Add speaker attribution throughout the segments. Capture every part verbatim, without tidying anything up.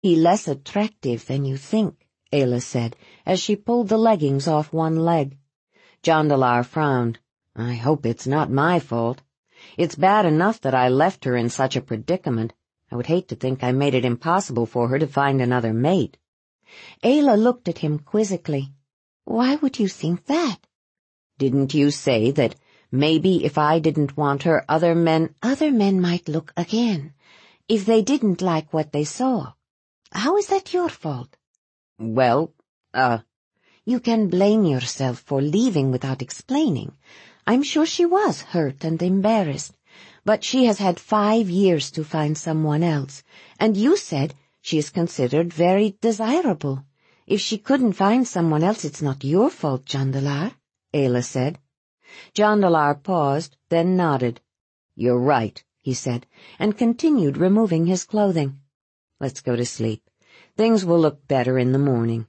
Speaker 1: "He less attractive than you think," Ayla said, as she pulled the leggings off one leg. Jondalar frowned. "I hope it's not my fault. It's bad enough that I left her in such a predicament. I would hate to think I made it impossible for her to find another mate." Ayla looked at him quizzically. "Why would you think that?" "Didn't you say that maybe if I didn't want her, other men—" "Other men might look again, if they didn't like what they saw. How is that your fault?" "Well, uh, you can blame yourself for leaving without explaining. I'm sure she was hurt and embarrassed, but she has had five years to find someone else, and you said she is considered very desirable. If she couldn't find someone else, it's not your fault, Jondalar," Ayla said. Jondalar paused, then nodded. "You're right," he said, and continued removing his clothing. "Let's go to sleep. Things will look better in the morning."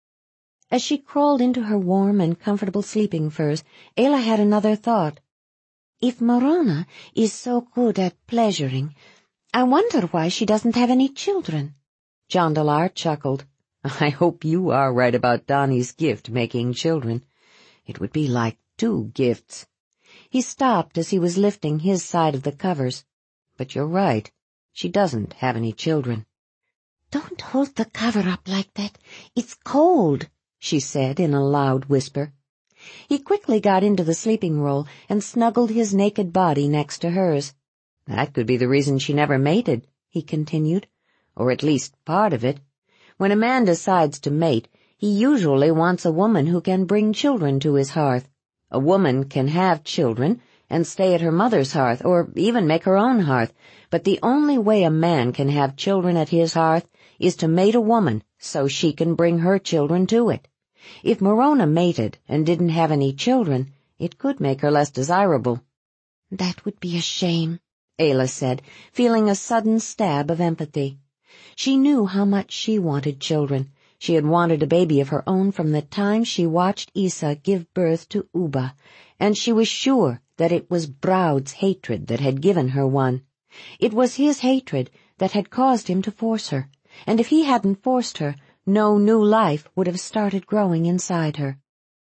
Speaker 1: As she crawled into her warm and comfortable sleeping furs, Ayla had another thought. If Morona is so good at pleasuring, I wonder why she doesn't have any children. Jondalar chuckled. "I hope you are right about Donnie's gift making children. It would be like two gifts." He stopped as he was lifting his side of the covers. "But you're right. She doesn't have any children." "Don't hold the cover up like that. It's cold," she said in a loud whisper. He quickly got into the sleeping roll and snuggled his naked body next to hers. "That could be the reason she never mated," he continued, "or at least part of it. When a man decides to mate, he usually wants a woman who can bring children to his hearth. A woman can have children and stay at her mother's hearth, or even make her own hearth, but the only way a man can have children at his hearth is to mate a woman so she can bring her children to it. If Morona mated and didn't have any children, it could make her less desirable." "That would be a shame," Ayla said, feeling a sudden stab of empathy. She knew how much she wanted children. She had wanted a baby of her own from the time she watched Isa give birth to Uba, and she was sure that it was Braud's hatred that had given her one. It was his hatred that had caused him to force her, and if he hadn't forced her, no new life would have started growing inside her.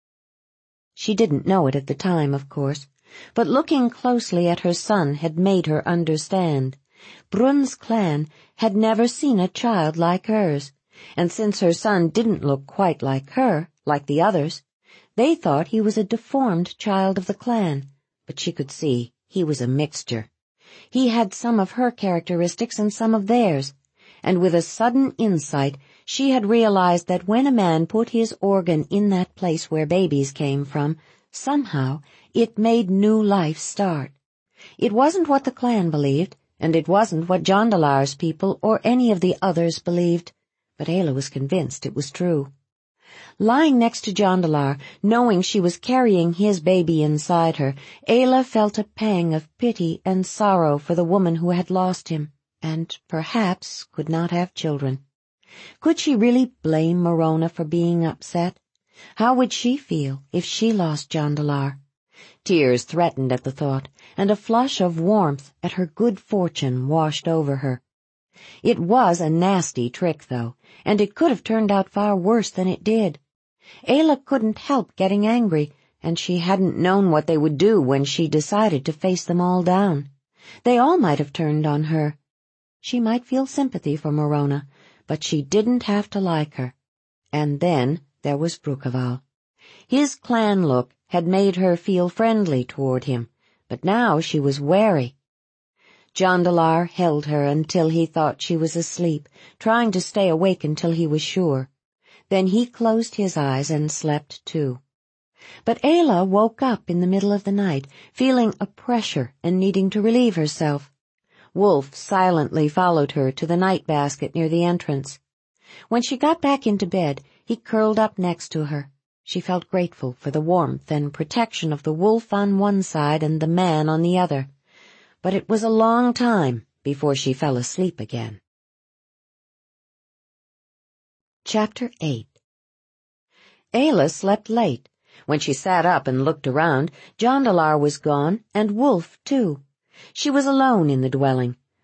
Speaker 1: She didn't know it at the time, of course, but looking closely at her son had made her understand. Brun's clan had never seen a child like hers, and since her son didn't look quite like her, like the others, they thought he was a deformed child of the clan, but she could see he was a mixture. He had some of her characteristics and some of theirs, and with a sudden insight she had realized that when a man put his organ in that place where babies came from, somehow it made new life start. It wasn't what the clan believed, and it wasn't what Jondalar's people or any of the others believed, but Ayla was convinced it was true. Lying next to Jondalar, knowing she was carrying his baby inside her, Ayla felt a pang of pity and sorrow for the woman who had lost him, and perhaps could not have children. Could she really blame Morona for being upset? How would she feel if she lost Jondalar? Tears threatened at the thought, and a flush of warmth at her good fortune washed over her. It was a nasty trick, though, and it could have turned out far worse than it did. Ayla couldn't help getting angry, and she hadn't known what they would do when she decided to face them all down. They all might have turned on her. She might feel sympathy for Morona, but she didn't have to like her. And then there was Brukeval. His clan look had made her feel friendly toward him, but now she was wary. Jondalar held her until he thought she was asleep, trying to stay awake until he was sure. Then he closed his eyes and slept too. But Ayla woke up in the middle of the night, feeling a pressure and needing to relieve herself. Wolf silently followed her to the night basket near the entrance. When she got back into bed, he curled up next to her. She felt grateful for the warmth and protection of the wolf on one side and the man on the other. But it was a long time before she fell asleep again. Chapter eight. Ayla slept late. When she sat up and looked around, Jondalar was gone, and Wolf, too. She was alone in the dwelling,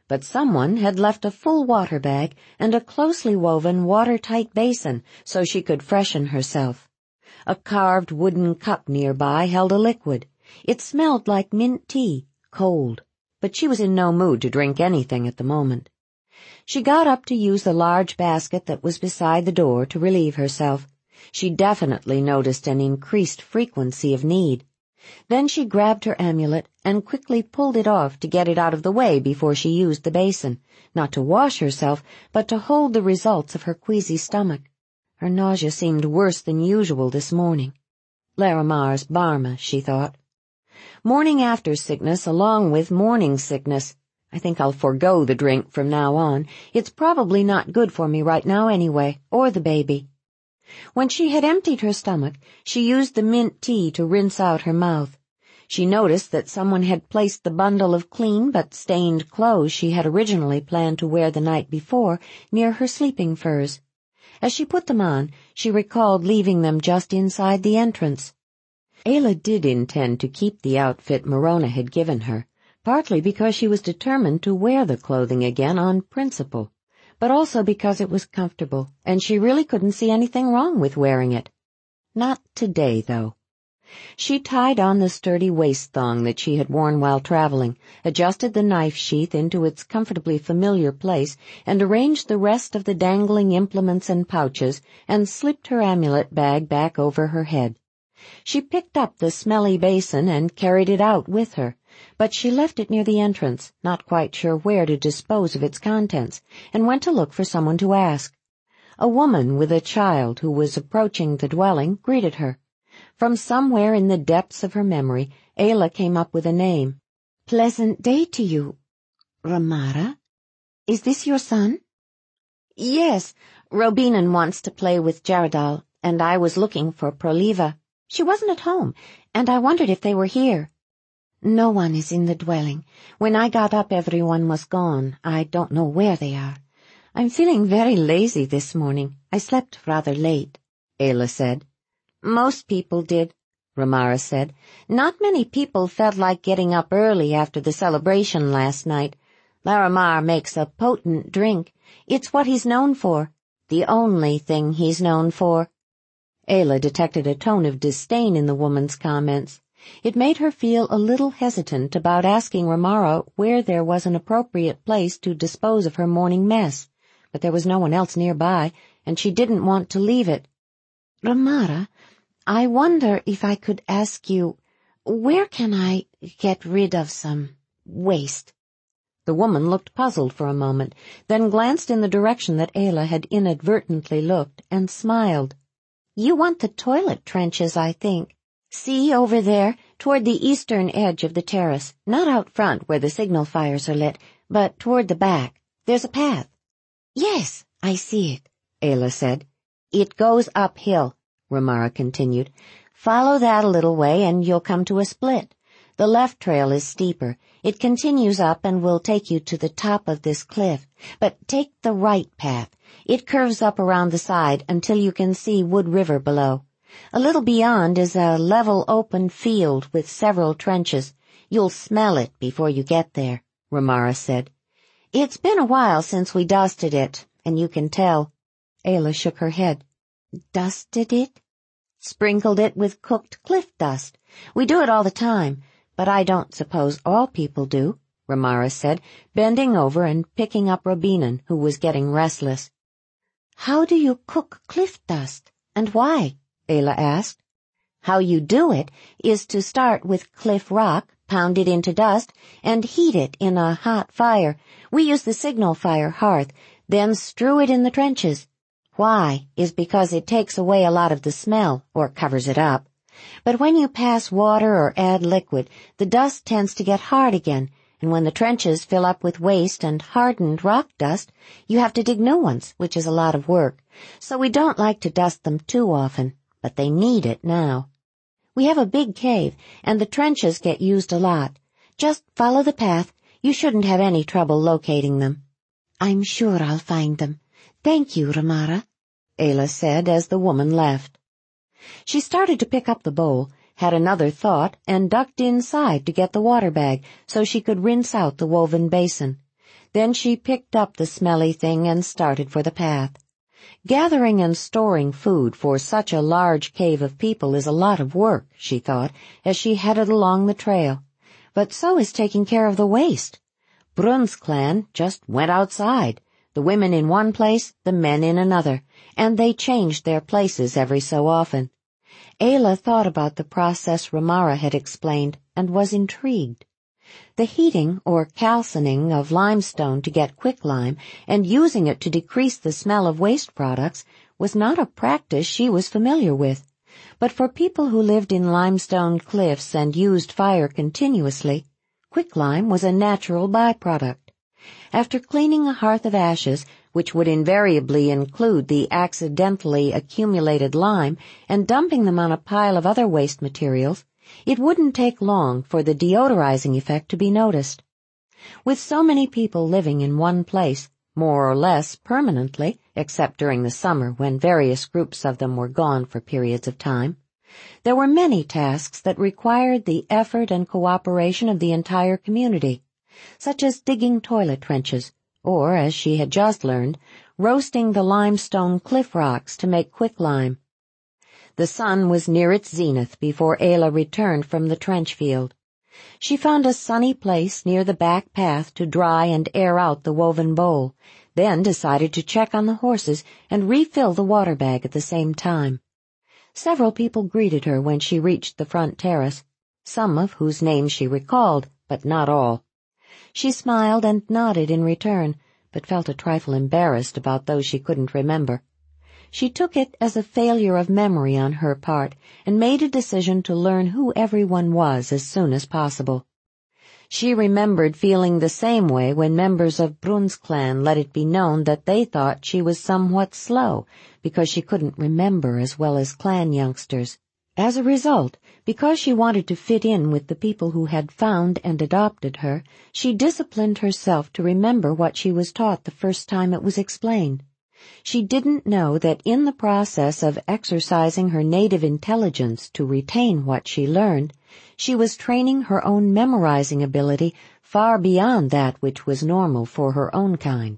Speaker 1: but someone had left a full water bag and a closely woven watertight basin so she could freshen herself. A carved wooden cup nearby held a liquid. It smelled like mint tea, cold, but she was in no mood to drink anything at the moment. She got up to use the large basket that was beside the door to relieve herself. She definitely noticed an increased frequency of need. Then she grabbed her amulet and quickly pulled it off to get it out of the way before she used the basin, not to wash herself, but to hold the results of her queasy stomach. Her nausea seemed worse than usual this morning. Larimar's Barma, she thought. Morning after sickness along with morning sickness. I think I'll forego the drink from now on. It's probably not good for me right now anyway, or the baby. When she had emptied her stomach, she used the mint tea to rinse out her mouth. She noticed that someone had placed the bundle of clean but stained clothes she had originally planned to wear the night before near her sleeping furs. As she put them on, she recalled leaving them just inside the entrance. Ayla did intend to keep the outfit Morona had given her, partly because she was determined to wear the clothing again on principle, but also because it was comfortable, and she really couldn't see anything wrong with wearing it. Not today, though. She tied on the sturdy waist thong that she had worn while traveling, adjusted the knife sheath into its comfortably familiar place, and arranged the rest of the dangling implements and pouches, and slipped her amulet bag back over her head. She picked up the smelly basin and carried it out with her, but she left it near the entrance, not quite sure where to dispose of its contents, and went to look for someone to ask. A woman with a child who was approaching the dwelling greeted her. From somewhere in the depths of her memory, Ayla came up with a name. "Pleasant day to you, Ramara. Is this your son?" "Yes, Robinan wants to play with Jaradal, and I was looking for Proliva. She wasn't at home, and I wondered if they were here." "No one is in the dwelling. When I got up, everyone was gone. I don't know where they are. I'm feeling very lazy this morning. I slept rather late," Ayla said. "Most people did," Ramara said. "Not many people felt like getting up early after the celebration last night. Larimar makes a potent drink. It's what he's known for. The only thing he's known for." Ayla detected a tone of disdain in the woman's comments. It made her feel a little hesitant about asking Ramara where there was an appropriate place to dispose of her morning mess, but there was no one else nearby, and she didn't want to leave it. "Ramara, I wonder if I could ask you, where can I get rid of some waste?" The woman looked puzzled for a moment, then glanced in the direction that Ayla had inadvertently looked, and smiled. "You want the toilet trenches, I think. See over there, toward the eastern edge of the terrace, not out front where the signal fires are lit, but toward the back. There's a path." "Yes, I see it," Ayla said. "It goes uphill," Ramara continued. "Follow that a little way and you'll come to a split. The left trail is steeper. It continues up and will take you to the top of this cliff. But take the right path. It curves up around the side until you can see Wood River below. A little beyond is a level open field with several trenches. You'll smell it before you get there," Ramara said. "It's been a while since we dusted it, and you can tell." Ayla shook her head. "Dusted it?" "Sprinkled it with cooked cliff dust. We do it all the time, but I don't suppose all people do," Ramara said, bending over and picking up Robinan, who was getting restless. "How do you cook cliff dust, and why?" Ayla asked. "How you do it is to start with cliff rock, pound it into dust, and heat it in a hot fire. We use the signal fire hearth, then strew it in the trenches. Why is because it takes away a lot of the smell, or covers it up. But when you pass water or add liquid, the dust tends to get hard again, and when the trenches fill up with waste and hardened rock dust, you have to dig new ones, which is a lot of work. So we don't like to dust them too often, but they need it now. We have a big cave, and the trenches get used a lot. Just follow the path. You shouldn't have any trouble locating them." "I'm sure I'll find them. Thank you, Ramara," Ayla said as the woman left. She started to pick up the bowl, had another thought, and ducked inside to get the water bag so she could rinse out the woven basin. Then she picked up the smelly thing and started for the path. Gathering and storing food for such a large cave of people is a lot of work, she thought, as she headed along the trail. But so is taking care of the waste. Brun's clan just went outside, the women in one place, the men in another, and they changed their places every so often. Ayla thought about the process Ramara had explained and was intrigued. The heating or calcining of limestone to get quicklime and using it to decrease the smell of waste products was not a practice she was familiar with, but for people who lived in limestone cliffs and used fire continuously, quicklime was a natural byproduct. After cleaning a hearth of ashes, which would invariably include the accidentally accumulated lime, and dumping them on a pile of other waste materials, it wouldn't take long for the deodorizing effect to be noticed. With so many people living in one place, more or less permanently, except during the summer when various groups of them were gone for periods of time, there were many tasks that required the effort and cooperation of the entire community, such as digging toilet trenches, or, as she had just learned, roasting the limestone cliff rocks to make quicklime. The sun was near its zenith before Ayla returned from the trench field. She found a sunny place near the back path to dry and air out the woven bowl, then decided to check on the horses and refill the water bag at the same time. Several people greeted her when she reached the front terrace, some of whose names she recalled, but not all. She smiled and nodded in return, but felt a trifle embarrassed about those she couldn't remember. She took it as a failure of memory on her part and made a decision to learn who everyone was as soon as possible. She remembered feeling the same way when members of Brun's clan let it be known that they thought she was somewhat slow because she couldn't remember as well as clan youngsters. As a result, because she wanted to fit in with the people who had found and adopted her, she disciplined herself to remember what she was taught the first time it was explained. She didn't know that in the process of exercising her native intelligence to retain what she learned, she was training her own memorizing ability far beyond that which was normal for her own kind.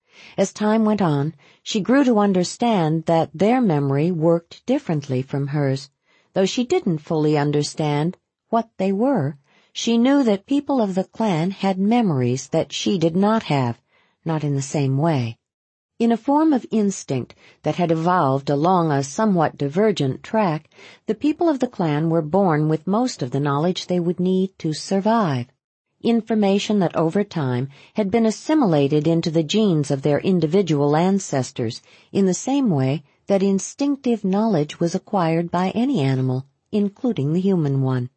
Speaker 1: As time went on, she grew to understand that their memory worked differently from hers. Though she didn't fully understand what they were, she knew that people of the clan had memories that she did not have, not in the same way. In a form of instinct that had evolved along a somewhat divergent track, the people of the clan were born with most of the knowledge they would need to survive, information that over time had been assimilated into the genes of their individual ancestors in the same way that instinctive knowledge was acquired by any animal, including the human one.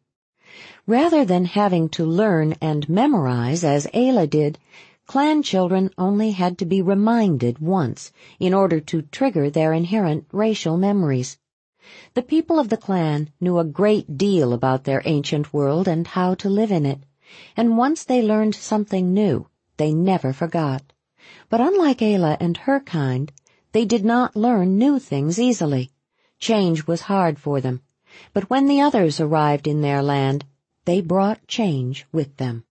Speaker 1: Rather than having to learn and memorize as Ayla did, clan children only had to be reminded once in order to trigger their inherent racial memories. The people of the clan knew a great deal about their ancient world and how to live in it, and once they learned something new, they never forgot. But unlike Ayla and her kind, they did not learn new things easily. Change was hard for them, but when the others arrived in their land, they brought change with them.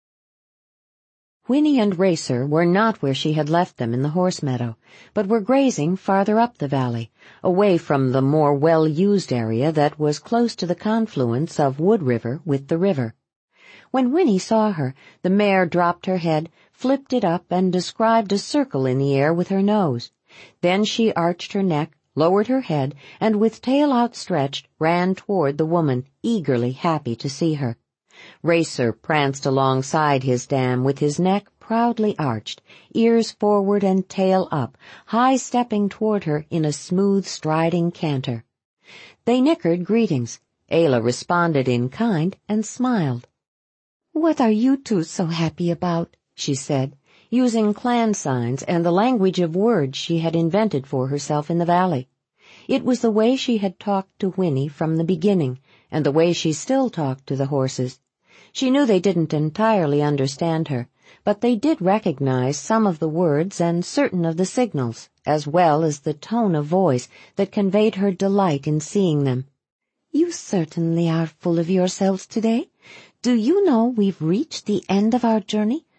Speaker 1: Winnie and Racer were not where she had left them in the horse meadow, but were grazing farther up the valley, away from the more well-used area that was close to the confluence of Wood River with the river. When Winnie saw her, the mare dropped her head, flipped it up, and described a circle in the air with her nose. Then she arched her neck, lowered her head, and with tail outstretched, ran toward the woman, eagerly happy to see her. Racer pranced alongside his dam with his neck proudly arched, ears forward and tail up, high-stepping toward her in a smooth striding canter. They nickered greetings. Ayla responded in kind and smiled. "What are you two so happy about?" she said, using clan signs and the language of words she had invented for herself in the valley. It was the way she had talked to Winnie from the beginning, and the way she still talked to the horses. She knew they didn't entirely understand her, but they did recognize some of the words and certain of the signals, as well as the tone of voice that conveyed her delight in seeing them. "You certainly are full of yourselves today. Do you know we've reached the end of our journey,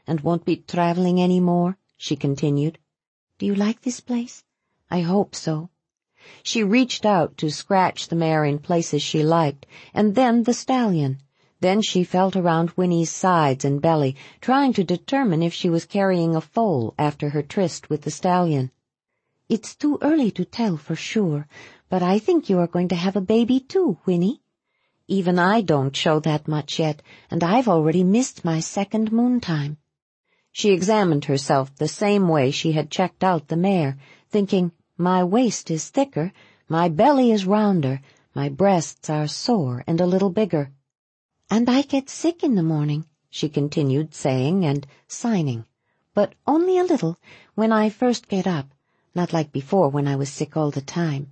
Speaker 1: and won't be traveling any more?" she continued. "Do you like this place?" "I hope so." She reached out to scratch the mare in places she liked, and then the stallion. Then she felt around Winnie's sides and belly, trying to determine if she was carrying a foal after her tryst with the stallion. "It's too early to tell for sure, but I think you are going to have a baby too, Winnie. Even I don't show that much yet, and I've already missed my second moontime." She examined herself the same way she had checked out the mare, thinking, "My waist is thicker, my belly is rounder, my breasts are sore and a little bigger. And I get sick in the morning," she continued, saying and signing, "but only a little when I first get up, not like before when I was sick all the time.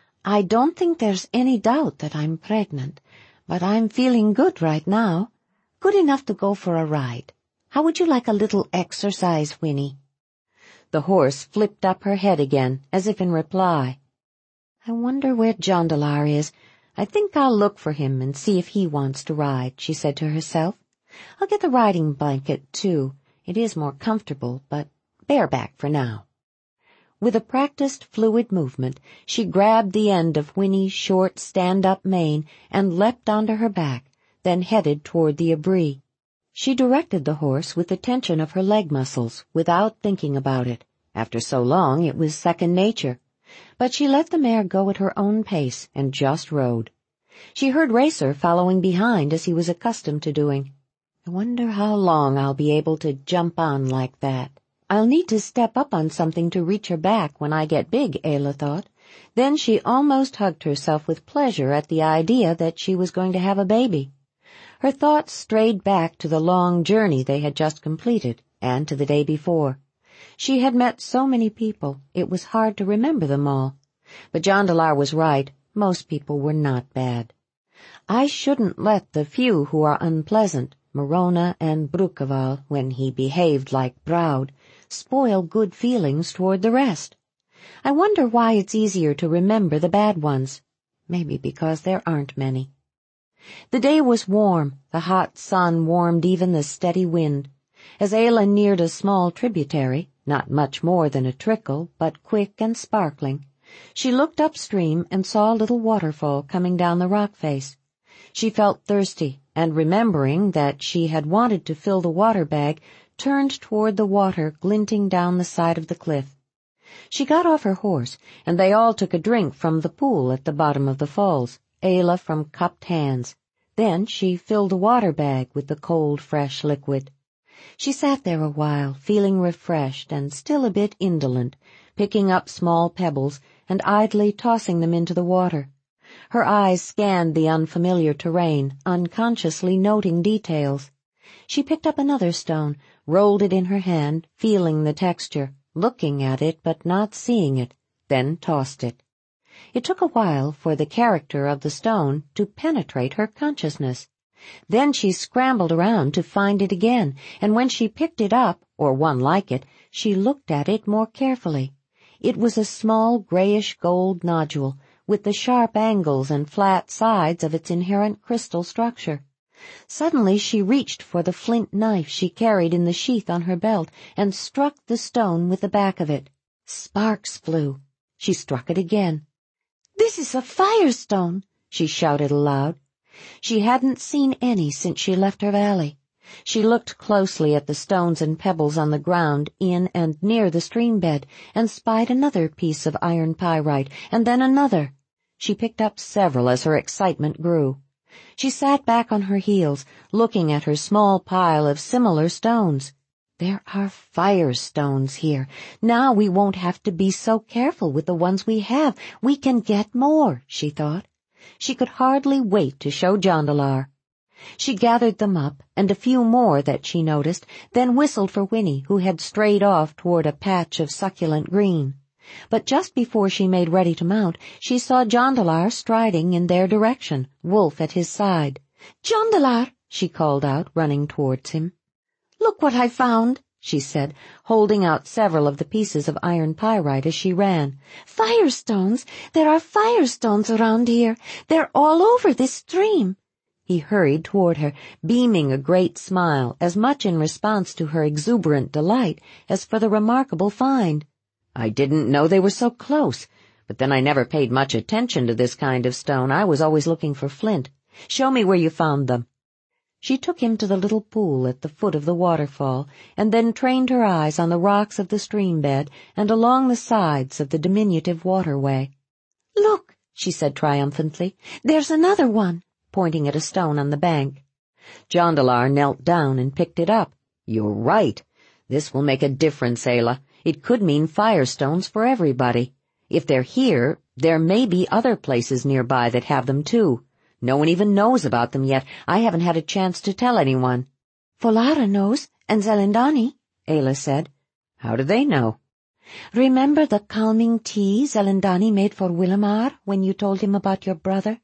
Speaker 1: I don't think there's any doubt that I'm pregnant, but I'm feeling good right now, good enough to go for a ride. How would you like a little exercise, Winnie?" The horse flipped up her head again, as if in reply. "I wonder where Jondalar is. I think I'll look for him and see if he wants to ride," she said to herself. "I'll get the riding blanket, too. It is more comfortable, but bareback for now." With a practiced fluid movement, she grabbed the end of Winnie's short stand-up mane and leapt onto her back, then headed toward the abri. She directed the horse with the tension of her leg muscles, without thinking about it. After so long, it was second nature. But she let the mare go at her own pace and just rode. She heard Racer following behind as he was accustomed to doing. "I wonder how long I'll be able to jump on like that. I'll need to step up on something to reach her back when I get big," Ayla thought. Then she almost hugged herself with pleasure at the idea that she was going to have a baby. Her thoughts strayed back to the long journey they had just completed, and to the day before. She had met so many people, it was hard to remember them all. But Jondalar was right, most people were not bad. I shouldn't let the few who are unpleasant, Morona and Brukeval, when he behaved like Broud, spoil good feelings toward the rest. I wonder why it's easier to remember the bad ones. Maybe because there aren't many. The day was warm. The hot sun warmed even the steady wind. As Ayla neared a small tributary, not much more than a trickle, but quick and sparkling, she looked upstream and saw a little waterfall coming down the rock face. She felt thirsty, and remembering that she had wanted to fill the water bag, turned toward the water glinting down the side of the cliff. She got off her horse, and they all took a drink from the pool at the bottom of the falls, Ayla from cupped hands. Then she filled a water bag with the cold, fresh liquid. She sat there a while, feeling refreshed and still a bit indolent, picking up small pebbles and idly tossing them into the water. Her eyes scanned the unfamiliar terrain, unconsciously noting details. She picked up another stone, rolled it in her hand, feeling the texture, looking at it but not seeing it, then tossed it. It took a while for the character of the stone to penetrate her consciousness. Then she scrambled around to find it again, and when she picked it up, or one like it, she looked at it more carefully. It was a small grayish-gold nodule, with the sharp angles and flat sides of its inherent crystal structure. Suddenly she reached for the flint knife she carried in the sheath on her belt and struck the stone with the back of it. Sparks flew. She struck it again. "This is a firestone!" she shouted aloud. She hadn't seen any since she left her valley. She looked closely at the stones and pebbles on the ground in and near the stream bed and spied another piece of iron pyrite, and then another. She picked up several as her excitement grew. She sat back on her heels, looking at her small pile of similar stones. There are firestones here. Now we won't have to be so careful with the ones we have. We can get more, she thought. She could hardly wait to show Jondalar. She gathered them up, and a few more that she noticed, then whistled for Winnie, who had strayed off toward a patch of succulent green. But just before she made ready to mount, she saw Jondalar striding in their direction, Wolf at his side. "Jondalar!" she called out, running towards him. "Look what I found," she said, holding out several of the pieces of iron pyrite as she ran. "Firestones! There are firestones around here. They're all over this stream. He hurried toward her, beaming a great smile, as much in response to her exuberant delight as for the remarkable find. "I didn't know they were so close, but then I never paid much attention to this kind of stone. I was always looking for flint. Show me where you found them." She took him to the little pool at the foot of the waterfall, and then trained her eyes on the rocks of the stream bed and along the sides of the diminutive waterway. "Look," she said triumphantly, "there's another one," pointing at a stone on the bank. Jondalar knelt down and picked it up. "You're right. This will make a difference, Ayla. It could mean firestones for everybody. If they're here, there may be other places nearby that have them too. No one even knows about them yet. I haven't had a chance to tell anyone." "Folara knows, and Zelindani," Ayla said. "How do they know?" "Remember the calming tea Zelindani made for Willamar when you told him about your brother?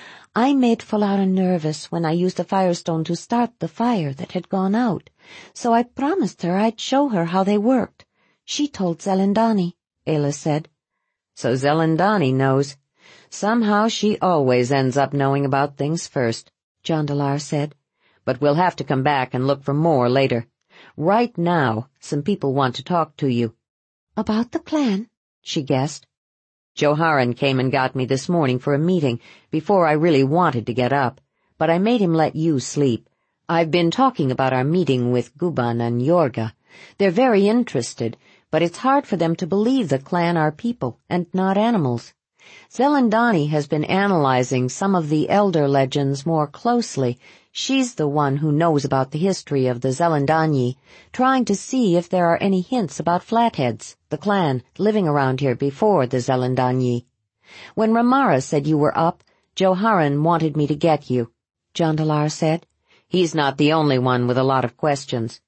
Speaker 1: I made Folara nervous when I used a firestone to start the fire that had gone out, so I promised her I'd show her how they worked. She told Zelindani," Ayla said. "So Zelindani knows. Somehow she always ends up knowing about things first," Jondalar said. "But we'll have to come back and look for more later. Right now, some people want to talk to you." "About the clan?" she guessed. "Joharan came and got me this morning for a meeting before I really wanted to get up, but I made him let you sleep. I've been talking about our meeting with Guban and Yorga. They're very interested, but it's hard for them to believe the clan are people and not animals. Zelindani has been analyzing some of the elder legends more closely. She's the one who knows about the history of the Zelindanyi, trying to see if there are any hints about Flatheads, the clan, living around here before the Zelindanyi. When Ramara said you were up, Joharan wanted me to get you," Jondalar said. "He's not the only one with a lot of questions."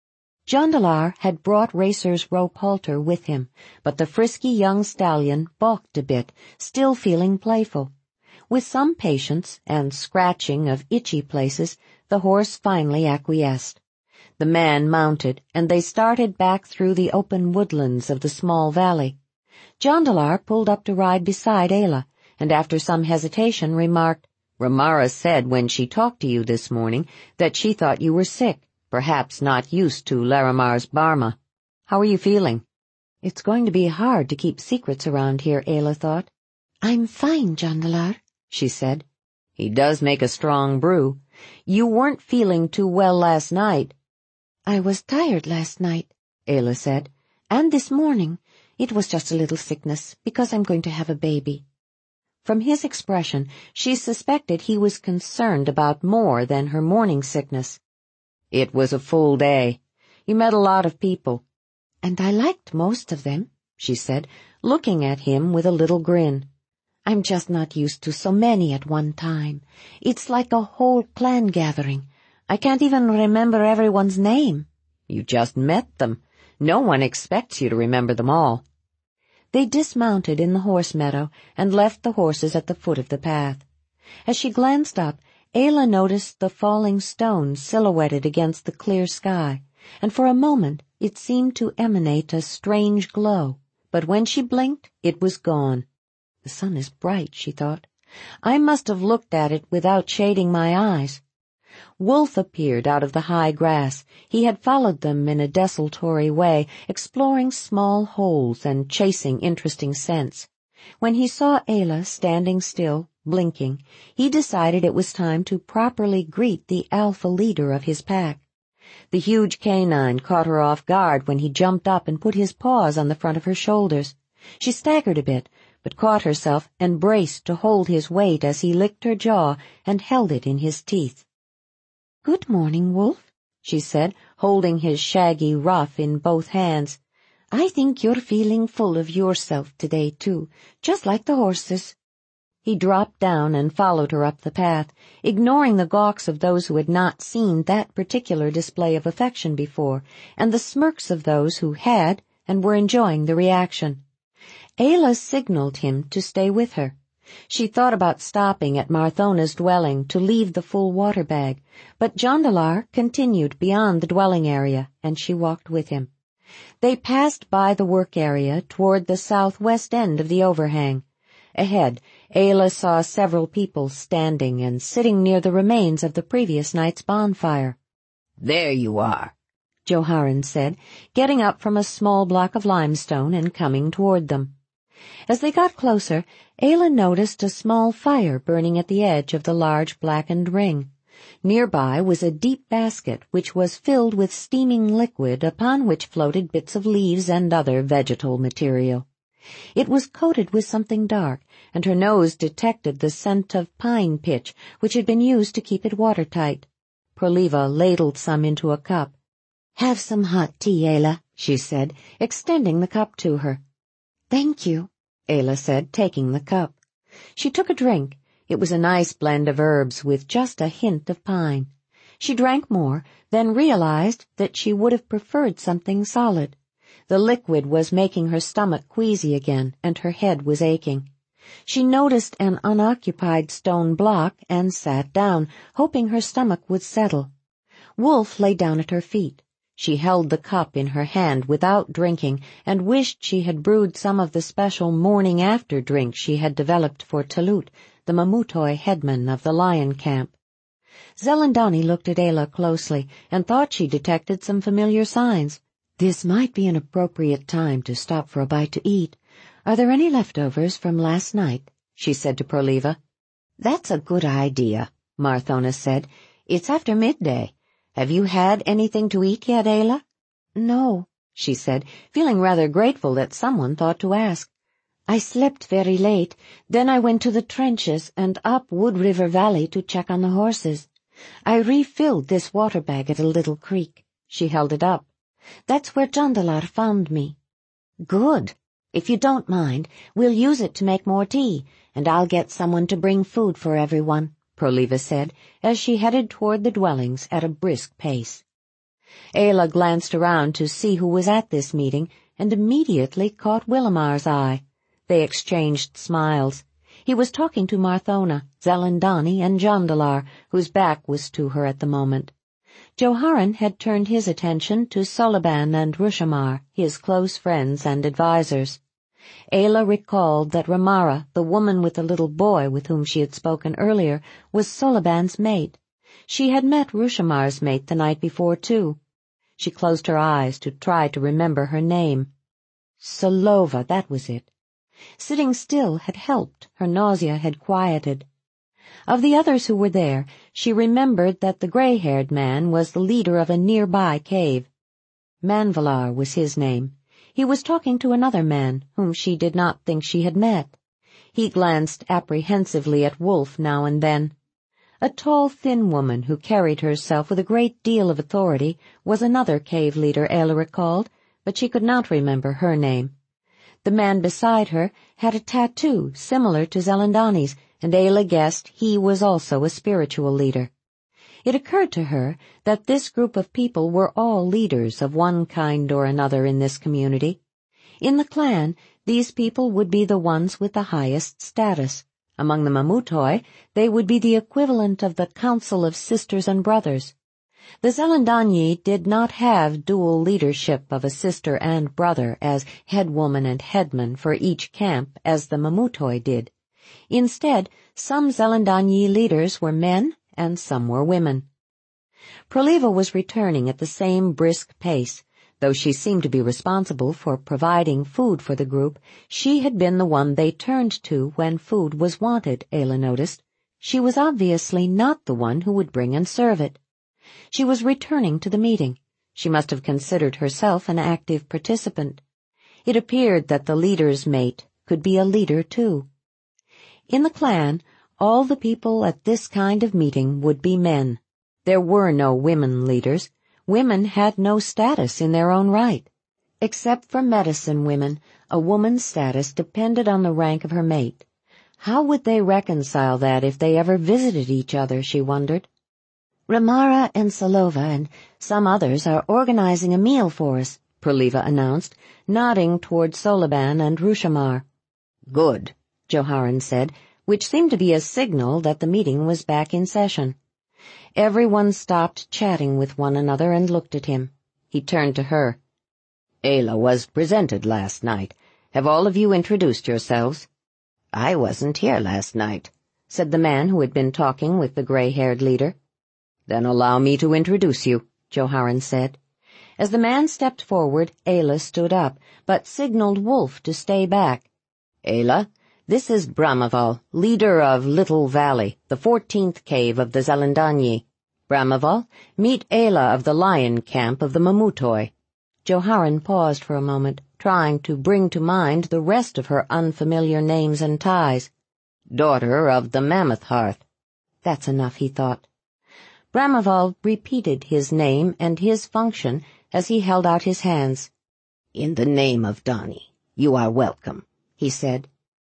Speaker 1: Jondalar had brought Racer's rope halter with him, but the frisky young stallion balked a bit, still feeling playful. With some patience and scratching of itchy places, the horse finally acquiesced. The man mounted, and they started back through the open woodlands of the small valley. Jondalar pulled up to ride beside Ayla, and after some hesitation remarked, "Ramara said when she talked to you this morning that she thought you were sick, perhaps not used to Larimar's Barma. How are you feeling?" "It's going to be hard to keep secrets around here," Ayla thought. "I'm fine, Jondalar," she said. "He does make a strong brew. You weren't feeling too well last night." "I was tired last night," Ayla said, "and this morning. It was just a little sickness, because I'm going to have a baby." From his expression, she suspected he was concerned about more than her morning sickness. "It was a full day. You met a lot of people." "And I liked most of them," she said, looking at him with a little grin. "I'm just not used to so many at one time. It's like a whole clan gathering. I can't even remember everyone's name." "You just met them. No one expects you to remember them all." They dismounted in the horse meadow and left the horses at the foot of the path. As she glanced up, Ayla noticed the falling stones silhouetted against the clear sky, and for a moment it seemed to emanate a strange glow, but when she blinked, it was gone. "The sun is bright," she thought. "I must have looked at it without shading my eyes." Wolf appeared out of the high grass. He had followed them in a desultory way, exploring small holes and chasing interesting scents. When he saw Ayla standing still, blinking, he decided it was time to properly greet the alpha leader of his pack. The huge canine caught her off guard when he jumped up and put his paws on the front of her shoulders. She staggered a bit, but caught herself and braced to hold his weight as he licked her jaw and held it in his teeth. "Good morning, Wolf," she said, holding his shaggy ruff in both hands. "I think you're feeling full of yourself today, too, just like the horses." He dropped down and followed her up the path, ignoring the gawks of those who had not seen that particular display of affection before, and the smirks of those who had and were enjoying the reaction. Ayla signaled him to stay with her. She thought about stopping at Marthona's dwelling to leave the full water bag, but Jondalar continued beyond the dwelling area, and she walked with him. They passed by the work area toward the southwest end of the overhang. Ahead, Ayla saw several people standing and sitting near the remains of the previous night's bonfire.
Speaker 2: "There you are,"
Speaker 1: Joharen said, getting up from a small block of limestone and coming toward them. As they got closer, Ayla noticed a small fire burning at the edge of the large blackened ring. Nearby was a deep basket which was filled with steaming liquid upon which floated bits of leaves and other vegetal material. It was coated with something dark, and her nose detected the scent of pine pitch which had been used to keep it watertight. Proliva ladled some into a cup. "Have some hot tea, Ayla," she said, extending the cup to her. "Thank you," Ayla said, taking the cup. She took a drink. It was a nice blend of herbs with just a hint of pine. She drank more, then realized that she would have preferred something solid. The liquid was making her stomach queasy again, and her head was aching. She noticed an unoccupied stone block and sat down, hoping her stomach would settle. Wolf lay down at her feet. She held the cup in her hand without drinking and wished she had brewed some of the special morning-after drink she had developed for Talut, the Mamutoi headman of the lion camp. Zelendani looked at Ayla closely and thought she detected some familiar signs. "This might be an appropriate time to stop for a bite to eat. Are there any leftovers from last night?" she said to Proliva. "That's a good idea," Marthona said. "It's after midday. Have you had anything to eat yet, Ayla?" "No," she said, feeling rather grateful that someone thought to ask. "I slept very late. Then I went to the trenches and up Wood River Valley to check on the horses. I refilled this water bag at a little creek." She held it up. "That's where Jandalar found me." "Good. If you don't mind, we'll use it to make more tea, and I'll get someone to bring food for everyone," Proliva said, as she headed toward the dwellings at a brisk pace. Ayla glanced around to see who was at this meeting and immediately caught Willimar's eye. They exchanged smiles. He was talking to Marthona, Zelendani, and Jandalar, whose back was to her at the moment. Joharen had turned his attention to Soliban and Rushamar, his close friends and advisers. Ayla recalled that Ramara, the woman with the little boy with whom she had spoken earlier, was Soliban's mate. She had met Rushamar's mate the night before, too. She closed her eyes to try to remember her name. Solova, that was it. Sitting still had helped, her nausea had quieted. Of the others who were there, she remembered that the gray-haired man was the leader of a nearby cave. Manvalar was his name. He was talking to another man, whom she did not think she had met. He glanced apprehensively at Wolf now and then. A tall, thin woman who carried herself with a great deal of authority was another cave leader, Ayla recalled, but she could not remember her name. The man beside her had a tattoo similar to Zelendani's, and Ayla guessed he was also a spiritual leader. It occurred to her that this group of people were all leaders of one kind or another in this community. In the clan, these people would be the ones with the highest status. Among the Mamutoi, they would be the equivalent of the Council of Sisters and Brothers. The Zelendani did not have dual leadership of a sister and brother as headwoman and headman for each camp as the Mamutoi did. Instead, some Zelendani leaders were men and some were women. Proliva was returning at the same brisk pace. Though she seemed to be responsible for providing food for the group, she had been the one they turned to when food was wanted, Ayla noticed. She was obviously not the one who would bring and serve it. She was returning to the meeting. She must have considered herself an active participant. It appeared that the leader's mate could be a leader, too. In the clan, all the people at this kind of meeting would be men. There were no women leaders. Women had no status in their own right. Except for medicine women, a woman's status depended on the rank of her mate. How would they reconcile that if they ever visited each other, she wondered. "Ramara and Solova and some others are organizing a meal for us," Proliva announced, nodding toward Soliban and Rushamar. "Good," Joharen said, which seemed to be a signal that the meeting was back in session. Everyone stopped chatting with one another and looked at him. He turned to her. "Ayla was presented last night. Have all of you introduced yourselves?"
Speaker 2: I wasn't here last night,
Speaker 1: said the man who had been talking with the gray-haired leader.
Speaker 2: Then allow me to introduce you, Joharen said.
Speaker 1: As the man stepped forward, Ayla stood up, but signaled Wolf to stay back.
Speaker 2: Ayla, this is Bramaval, leader of Little Valley, the fourteenth cave of the Zelendanyi. Bramaval, meet Ayla of the lion camp of the Mamutoi.
Speaker 1: Joharen paused for a moment, trying to bring to mind the rest of her unfamiliar names and ties.
Speaker 2: Daughter of the Mammoth Hearth.
Speaker 1: That's enough, he thought. Bramaval repeated his name and his function as he held out his hands.
Speaker 2: In the name of Dani, you are welcome, he said.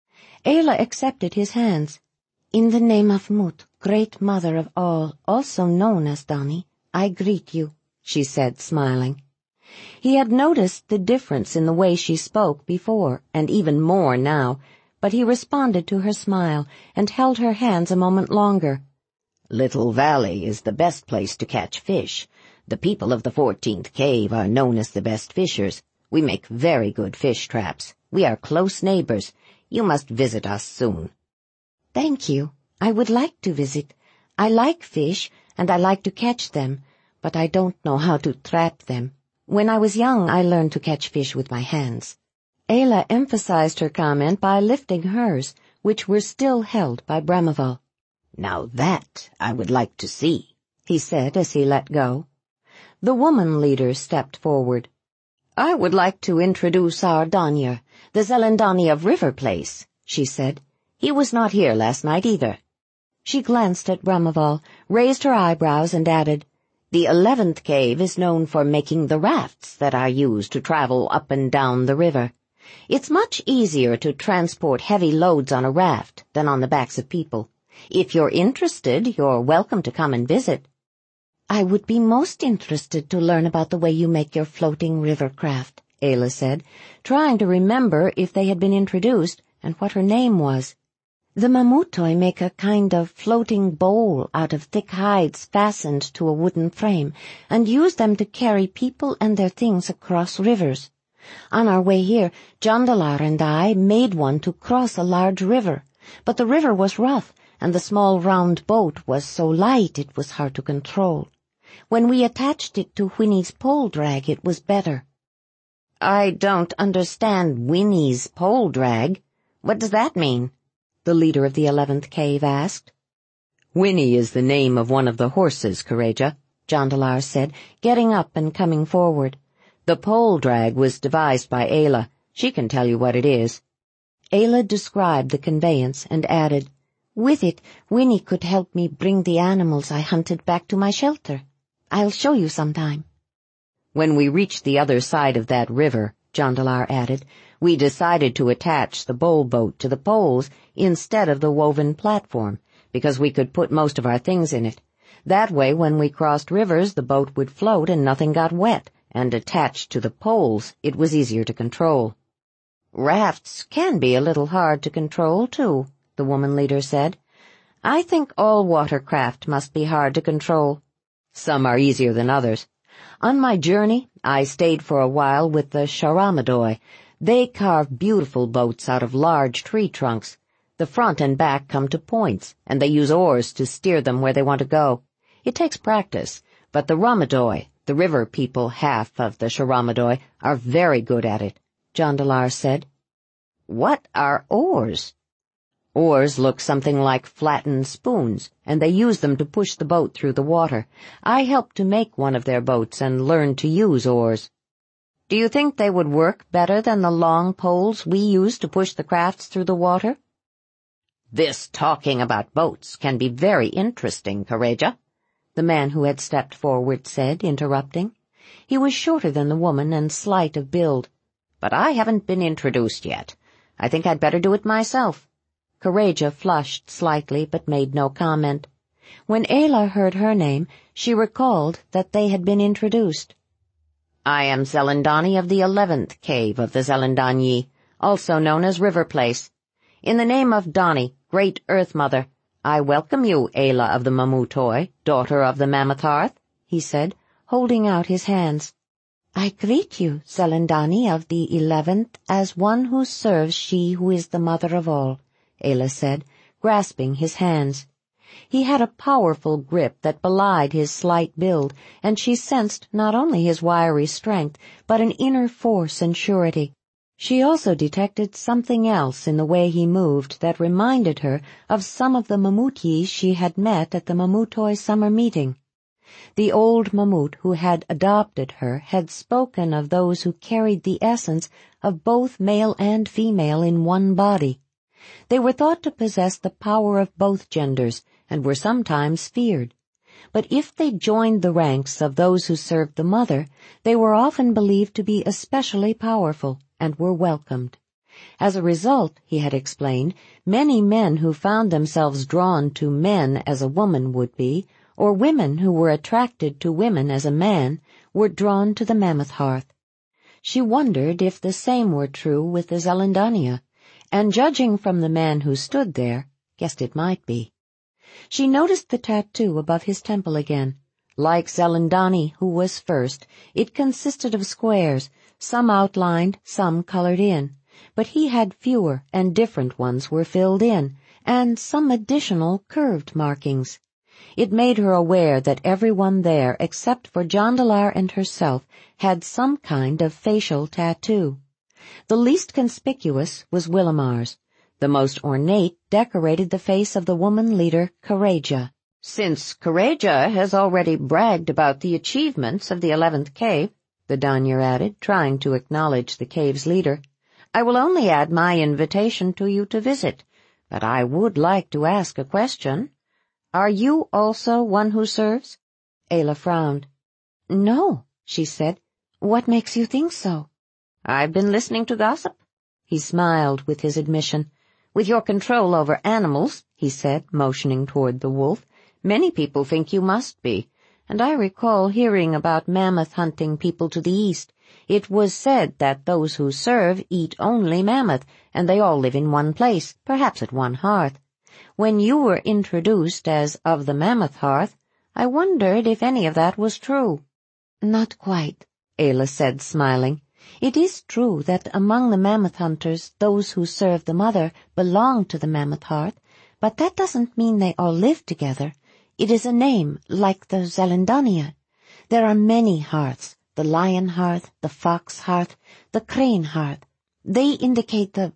Speaker 1: Ayla accepted his hands. In the name of Mut, great mother of all, also known as Dani, I greet you, she said, smiling. He had noticed the difference in the way she spoke before, and even more now, but he responded to her smile and held her hands a moment longer.
Speaker 2: Little Valley is the best place to catch fish. The people of the fourteenth cave are known as the best fishers. We make very good fish traps. We are close neighbors. You must visit us soon.
Speaker 1: Thank you. I would like to visit. I like fish, and I like to catch them, but I don't know how to trap them. When I was young, I learned to catch fish with my hands. Ayla emphasized her comment by lifting hers, which were still held by Bramaval.
Speaker 2: Now that I would like to see,
Speaker 1: he said as he let go. The woman leader stepped forward. I would like to introduce our Danyar, the Zelendani of River Place, she said. He was not here last night either. She glanced at Bramaval, raised her eyebrows, and added, The eleventh cave is known for making the rafts that are used to travel up and down the river. It's much easier to transport heavy loads on a raft than on the backs of people. If you're interested, you're welcome to come and visit. I would be most interested to learn about the way you make your floating river craft, Ayla said, trying to remember if they had been introduced and what her name was. The Mamutoi make a kind of floating bowl out of thick hides fastened to a wooden frame and use them to carry people and their things across rivers. On our way here, Jandalar and I made one to cross a large river, but the river was rough and the small round boat was so light it was hard to control. When we attached it to Winnie's pole drag, it was better. I don't understand Winnie's pole drag. What does that mean? The leader of the eleventh cave asked.
Speaker 2: Winnie is the name of one of the horses, Courageous, Jandalar said, getting up and coming forward. The pole drag was devised by Ayla. She can tell you what it is.
Speaker 1: Ayla described the conveyance and added, With it, Winnie could help me bring the animals I hunted back to my shelter. I'll show you sometime.
Speaker 2: When we reached the other side of that river, Jandalar added, we decided to attach the bowl boat to the poles instead of the woven platform, because we could put most of our things in it. That way, when we crossed rivers, the boat would float and nothing got wet, and attached to the poles, it was easier to control. Rafts can be a little hard to control, too, the woman leader said. I think all watercraft must be hard to control. Some are easier than others. On my journey, I stayed for a while with the Sharamadoi. They carve beautiful boats out of large tree trunks. The front and back come to points, and they use oars to steer them where they want to go. It takes practice, but the Ramadoi, the river people half of the Sharamadoi, are very good at it, Jandalar said. What are oars? Oars look something like flattened spoons, and they use them to push the boat through the water. I helped to make one of their boats and learned to use oars. Do you think they would work better than the long poles we use to push the crafts through the water? This talking about boats can be very interesting, Courageous, the man who had stepped forward said, interrupting. He was shorter than the woman and slight of build. But I haven't been introduced yet. I think I'd better do it myself. Courageous flushed slightly but made no comment. When Ayla heard her name, she recalled that they had been introduced. I am Zelendani of the eleventh cave of the Zelendanyi, also known as River Place. In the name of Dani, Great Earth Mother, I welcome you, Ayla of the Mamutoi, daughter of the Mammoth Hearth, he said, holding out his hands. I greet you, Zelendani of the eleventh, as one who serves she who is the mother of all, Ayla said, grasping his hands. He had a powerful grip that belied his slight build, and she sensed not only his wiry strength, but an inner force and surety. She also detected something else in the way he moved that reminded her of some of the Mamutyis she had met at the Mamutoy summer meeting. The old Mamut who had adopted her had spoken of those who carried the essence of both male and female in one body. They were thought to possess the power of both genders, and were sometimes feared. But if they joined the ranks of those who served the mother, they were often believed to be especially powerful, and were welcomed. As a result, he had explained, many men who found themselves drawn to men as a woman would be, or women who were attracted to women as a man, were drawn to the Mammoth Hearth. She wondered if the same were true with the Zelandania, and judging from the man who stood there, guessed it might be. She noticed the tattoo above his temple again. Like Zelandani, who was first, it consisted of squares, some outlined, some colored in, but he had fewer and different ones were filled in, and some additional curved markings. It made her aware that everyone there, except for Jondalar and herself, had some kind of facial tattoo. The least conspicuous was Willimar's. The most ornate decorated the face of the woman leader, Kareja. Since Kareja has already bragged about the achievements of the eleventh cave, the Danyer added, trying to acknowledge the cave's leader, I will only add my invitation to you to visit, but I would like to ask a question. Are you also one who serves? Ayla frowned. No, she said. What makes you think so? I've been listening to gossip. He smiled with his admission. With your control over animals, he said, motioning toward the wolf, many people think you must be, and I recall hearing about mammoth-hunting people to the east. It was said that those who serve eat only mammoth, and they all live in one place, perhaps at one hearth. When you were introduced as of the Mammoth Hearth, I wondered if any of that was true. Not quite, Ayla said, smiling. It is true that among the mammoth hunters, those who serve the mother belong to the Mammoth Hearth, but that doesn't mean they all live together. It is a name, like the Zelandania. There are many hearths, the lion hearth, the fox hearth, the crane hearth. They indicate the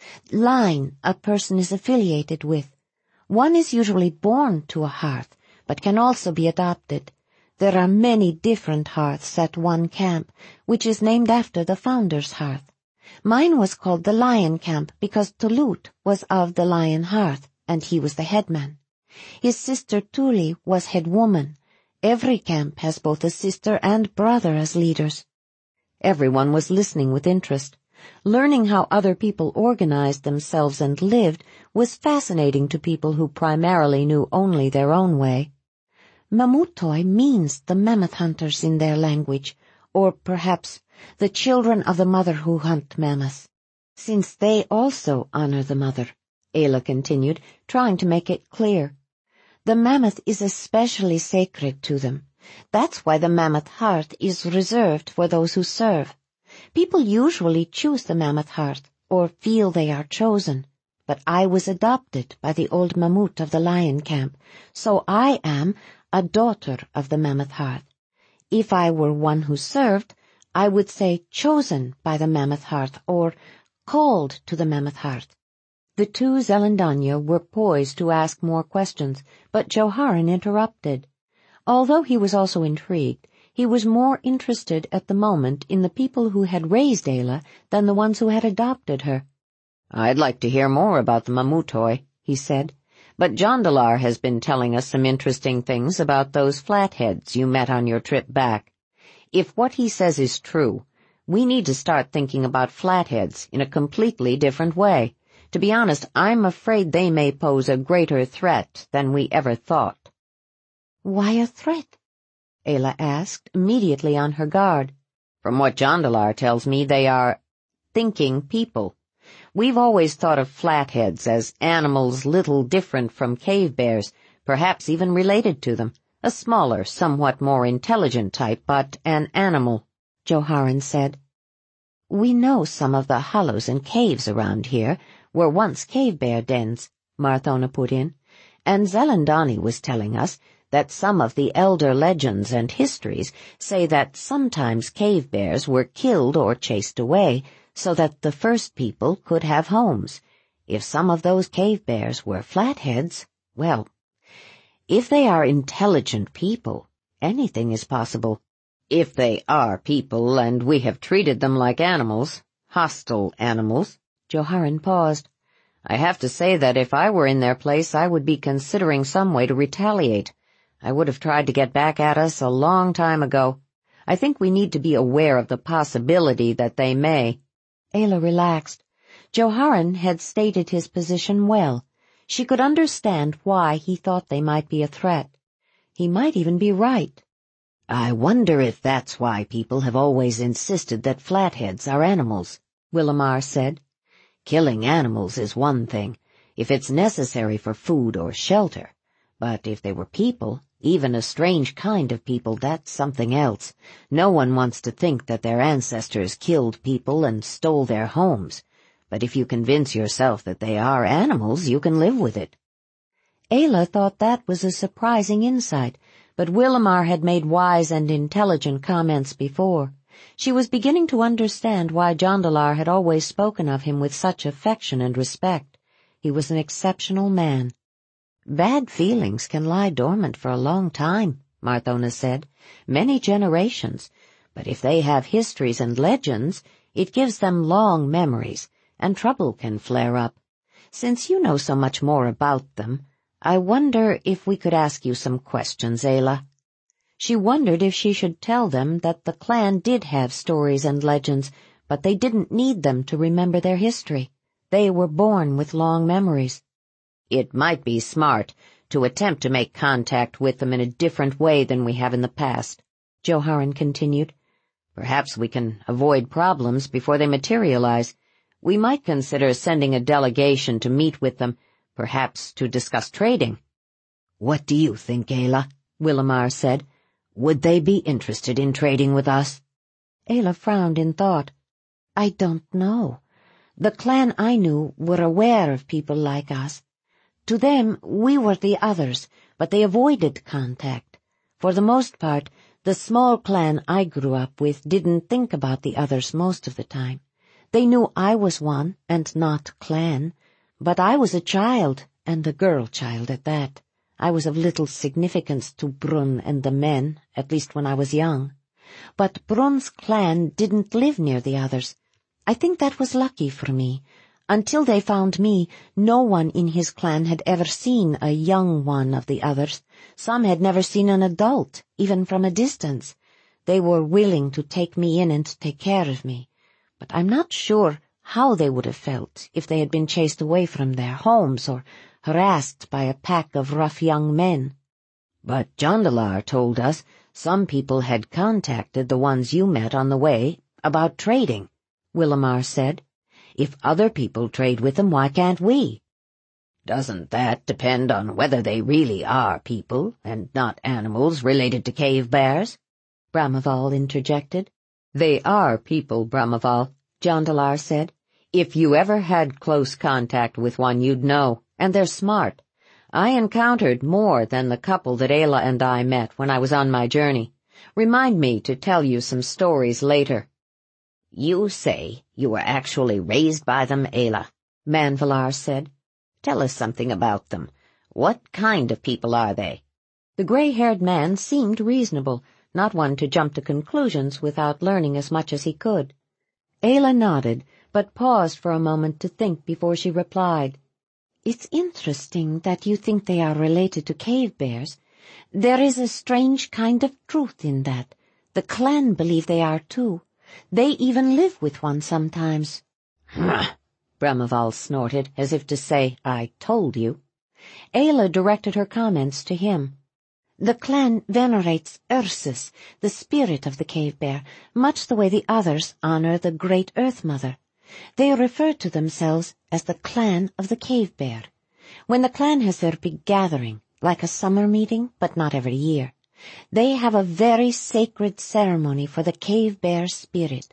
Speaker 2: line a person is affiliated with. One is usually born to a hearth, but can also be adopted. There are many different hearths at one camp, which is named after the founder's hearth. Mine was called the Lion Camp because Tulut was of the Lion Hearth, and he was the headman. His sister Tuli was head woman. Every camp has both a sister and brother as leaders. Everyone was listening with interest. Learning how other people organized themselves and lived was fascinating to people who primarily knew only their own way. Mamutoy means the mammoth hunters in their language, or perhaps the children of the mother who hunt mammoths. Since they also honor the mother, Ayla continued, trying to make it clear. The mammoth is especially sacred to them. That's why the Mammoth Hearth is reserved for those who serve. People usually choose the Mammoth Hearth, or feel they are chosen. But I was adopted by the old Mamut of the Lion Camp, so I am a daughter of the Mammoth Hearth. If I were one who served, I would say chosen by the Mammoth Hearth, or called to the Mammoth Hearth. The two Zelandanya were poised to ask more questions, but Joharen interrupted. Although he was also intrigued, he was more interested at the moment in the people who had raised Ayla than the ones who had adopted her. I'd like to hear more about the Mamutoy, he said, but Jondalar has been telling us some interesting things about those flatheads you met on your trip back. If what he says is true, we need to start thinking about flatheads in a completely different way. To be honest, I'm afraid they may pose a greater threat than we ever thought. Why a threat? Ayla asked, immediately on her guard. From what Jondalar tells me, they are thinking people. We've always thought of flatheads as animals little different from cave bears, perhaps even related to them. A smaller, somewhat more intelligent type, but an animal, Joharen said. We know some of the hollows and caves around here,
Speaker 1: were once cave bear dens, Marthona put in, and Zelandani was telling us that some of the elder legends and histories say that sometimes cave bears were killed or chased away so that the first people could have homes. If some of those cave bears were flatheads, well, if they are intelligent people, anything is possible. If they are people and we have treated them like animals, hostile animals. Joharen paused. I have to say that if I were in their place, I would be considering some way to retaliate. I would have tried to get back at us a long time ago. I think we need to be aware of the possibility that they may. Ayla relaxed. Joharen had stated his position well. She could understand why he thought they might be a threat. He might even be right. I wonder if that's why people have always insisted that flatheads are animals, Willamar said. Killing animals is one thing, if it's necessary for food or shelter. But if they were people, even a strange kind of people, that's something else. No one wants to think that their ancestors killed people and stole their homes. But if you convince yourself that they are animals, you can live with it. Ayla thought that was a surprising insight, but Willamar had made wise and intelligent comments before. She was beginning to understand why Jondalar had always spoken of him with such affection and respect. He was an exceptional man. Bad feelings can lie dormant for a long time, Marthona said, many generations. But if they have histories and legends, it gives them long memories, and trouble can flare up. Since you know so much more about them, I wonder if we could ask you some questions, Ayla. She wondered if she should tell them that the clan did have stories and legends, but they didn't need them to remember their history. They were born with long memories. It might be smart to attempt to make contact with them in a different way than we have in the past, Joharen continued. Perhaps we can avoid problems before they materialize. We might consider sending a delegation to meet with them, perhaps to discuss trading. What do you think, Ayla? Willamar said. Would they be interested in trading with us? Ayla frowned in thought. I don't know. The clan I knew were aware of people like us. To them, we were the others, but they avoided contact. For the most part, the small clan I grew up with didn't think about the others most of the time. They knew I was one and not clan, but I was a child, and a girl child at that. I was of little significance to Brun and the men, at least when I was young. But Brun's clan didn't live near the others. I think that was lucky for me. Until they found me, no one in his clan had ever seen a young one of the others. Some had never seen an adult, even from a distance. They were willing to take me in and take care of me. But I'm not sure how they would have felt if they had been chased away from their homes or harassed by a pack of rough young men. But Jondalar told us some people had contacted the ones you met on the way about trading, Willamar said. If other people trade with them, why can't we? Doesn't that depend on whether they really are people and not animals related to cave bears? Brahmaval interjected. They are people, Brahmaval, Jondalar said. If you ever had close contact with one, you'd know, and they're smart. I encountered more than the couple that Ayla and I met when I was on my journey. Remind me to tell you some stories later. You say you were actually raised by them, Ayla, Manvalar said. Tell us something about them. What kind of people are they? The gray-haired man seemed reasonable, not one to jump to conclusions without learning as much as he could. Ayla nodded, but paused for a moment to think before she replied. It's interesting that you think they are related to cave bears. There is a strange kind of truth in that. The clan believe they are too. They even live with one sometimes. Huh, Brahmaval snorted, as if to say, I told you. Ayla directed her comments to him. The clan venerates Ursus, the spirit of the cave bear, much the way the others honor the great Earth Mother. They refer to themselves as the clan of the cave bear. When the clan has their big gathering, like a summer meeting, but not every year, they have a very sacred ceremony for the cave bear spirit.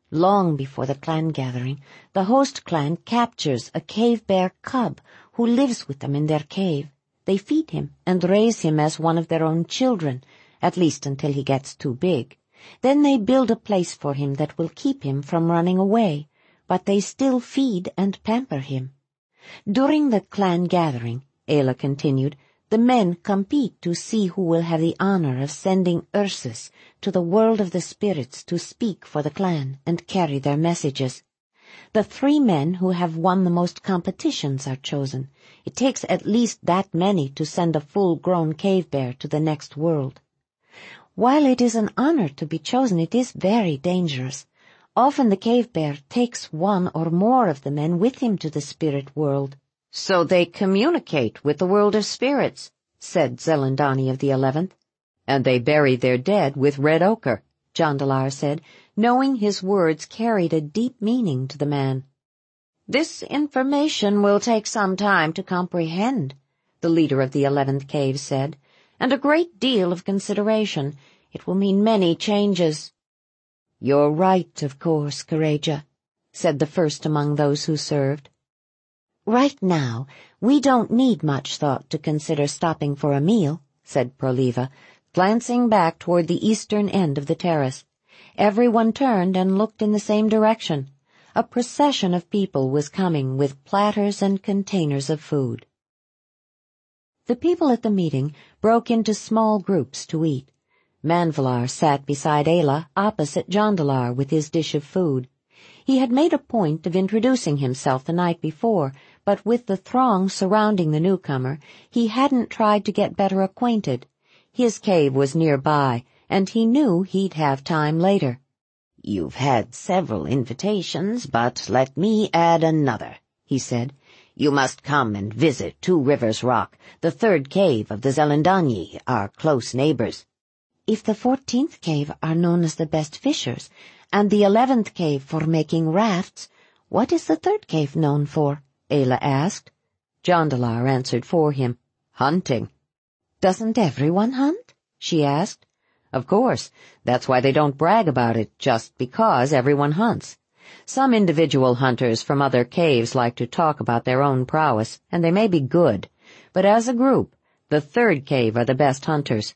Speaker 1: Long before the clan gathering, the host clan captures a cave bear cub who lives with them in their cave. They feed him and raise him as one of their own children, at least until he gets too big. Then they build a place for him that will keep him from running away, but they still feed and pamper him. During the clan gathering, Ayla continued, the men compete to see who will have the honor of sending Ursus to the world of the spirits to speak for the clan and carry their messages. The three men who have won the most competitions are chosen. It takes at least that many to send a full-grown cave bear to the next world. While it is an honor to be chosen, it is very dangerous. Often the cave bear takes one or more of the men with him to the spirit world.
Speaker 2: "So they communicate with the world of spirits," said Zelindani of the Eleventh. "And they bury their dead with red ochre," Jandalar said, knowing his words carried a deep meaning to the man. "This information will take some time to comprehend," the leader of the Eleventh Cave said, "and a great deal of consideration. It will mean many changes." "You're right, of course, Kareja," said the first among those who served.
Speaker 1: "Right now, we don't need much thought to consider stopping for a meal," said Proliva, glancing back toward the eastern end of the terrace. Everyone turned and looked in the same direction. A procession of people was coming with platters and containers of food. The people at the meeting broke into small groups to eat. Manvalar sat beside Ayla, opposite Jandalar, with his dish of food. He had made a point of introducing himself the night before, but with the throng surrounding the newcomer, he hadn't tried to get better acquainted. His cave was nearby, and he knew he'd have time later.
Speaker 2: "You've had several invitations, but let me add another," he said. "You must come and visit Two Rivers Rock, the third cave of the Zelindani, our close neighbors."
Speaker 1: "If the fourteenth cave are known as the best fishers, and the eleventh cave for making rafts, what is the third cave known for?" Ayla asked.
Speaker 2: Jandalar answered for him. "Hunting."
Speaker 1: "Doesn't everyone hunt?" she asked.
Speaker 2: "Of course. That's why they don't brag about it, just because everyone hunts. Some individual hunters from other caves like to talk about their own prowess, and they may be good, but as a group, the third cave are the best hunters."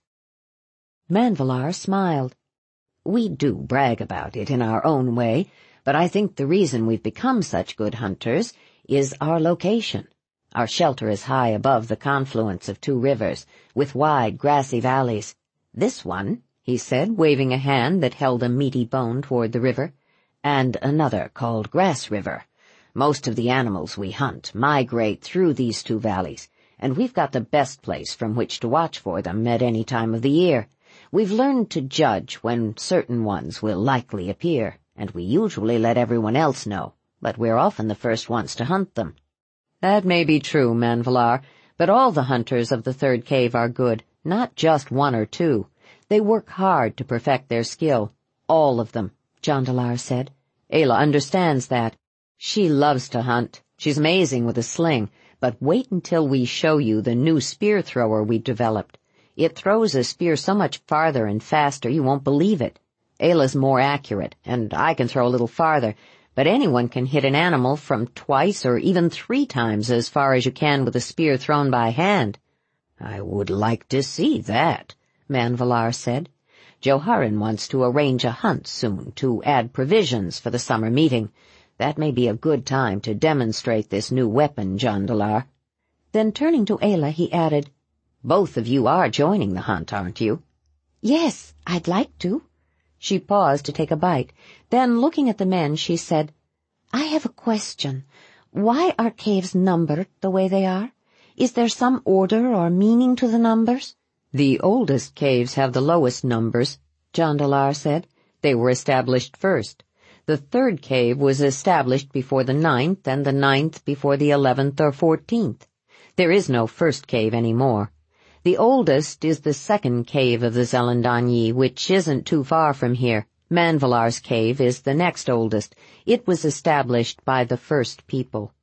Speaker 1: Manvalar smiled.
Speaker 2: "We do brag about it in our own way, but I think the reason we've become such good hunters is our location. Our shelter is high above the confluence of two rivers, with wide, grassy valleys. This one," he said, waving a hand that held a meaty bone toward the river, "and another called Grass River. Most of the animals we hunt migrate through these two valleys, and we've got the best place from which to watch for them at any time of the year. We've learned to judge when certain ones will likely appear, and we usually let everyone else know, but we're often the first ones to hunt them."
Speaker 1: "That may be true, Manvalar, but all the hunters of the third cave are good, not just one or two. They work hard to perfect their skill. All of them," Jandalar said. "Ayla understands that. She loves to hunt. She's amazing with a sling, but wait until we show you the new spear thrower we developed. It throws a spear so much farther and faster you won't believe it. Ayla's more accurate, and I can throw a little farther, but anyone can hit an animal from twice or even three times as far as you can with a spear thrown by hand."
Speaker 2: "I would like to see that," Manvalar said. "Joharen wants to arrange a hunt soon to add provisions for the summer meeting. That may be a good time to demonstrate this new weapon, Jandalar."
Speaker 1: Then turning to Ayla, he added,
Speaker 2: "Both of you are joining the hunt, aren't you?"
Speaker 1: "Yes, I'd like to." She paused to take a bite. Then, looking at the men, she said, "I have a question. Why are caves numbered the way they are? Is there some order or meaning to the numbers?"
Speaker 2: "The oldest caves have the lowest numbers," Jandalar said. "They were established first. The third cave was established before the ninth, and the ninth before the eleventh or fourteenth. There is no first cave any more. The oldest is the second cave of the Zelindani, which isn't too far from here. Manvalar's cave is the next oldest. It was established by the first people."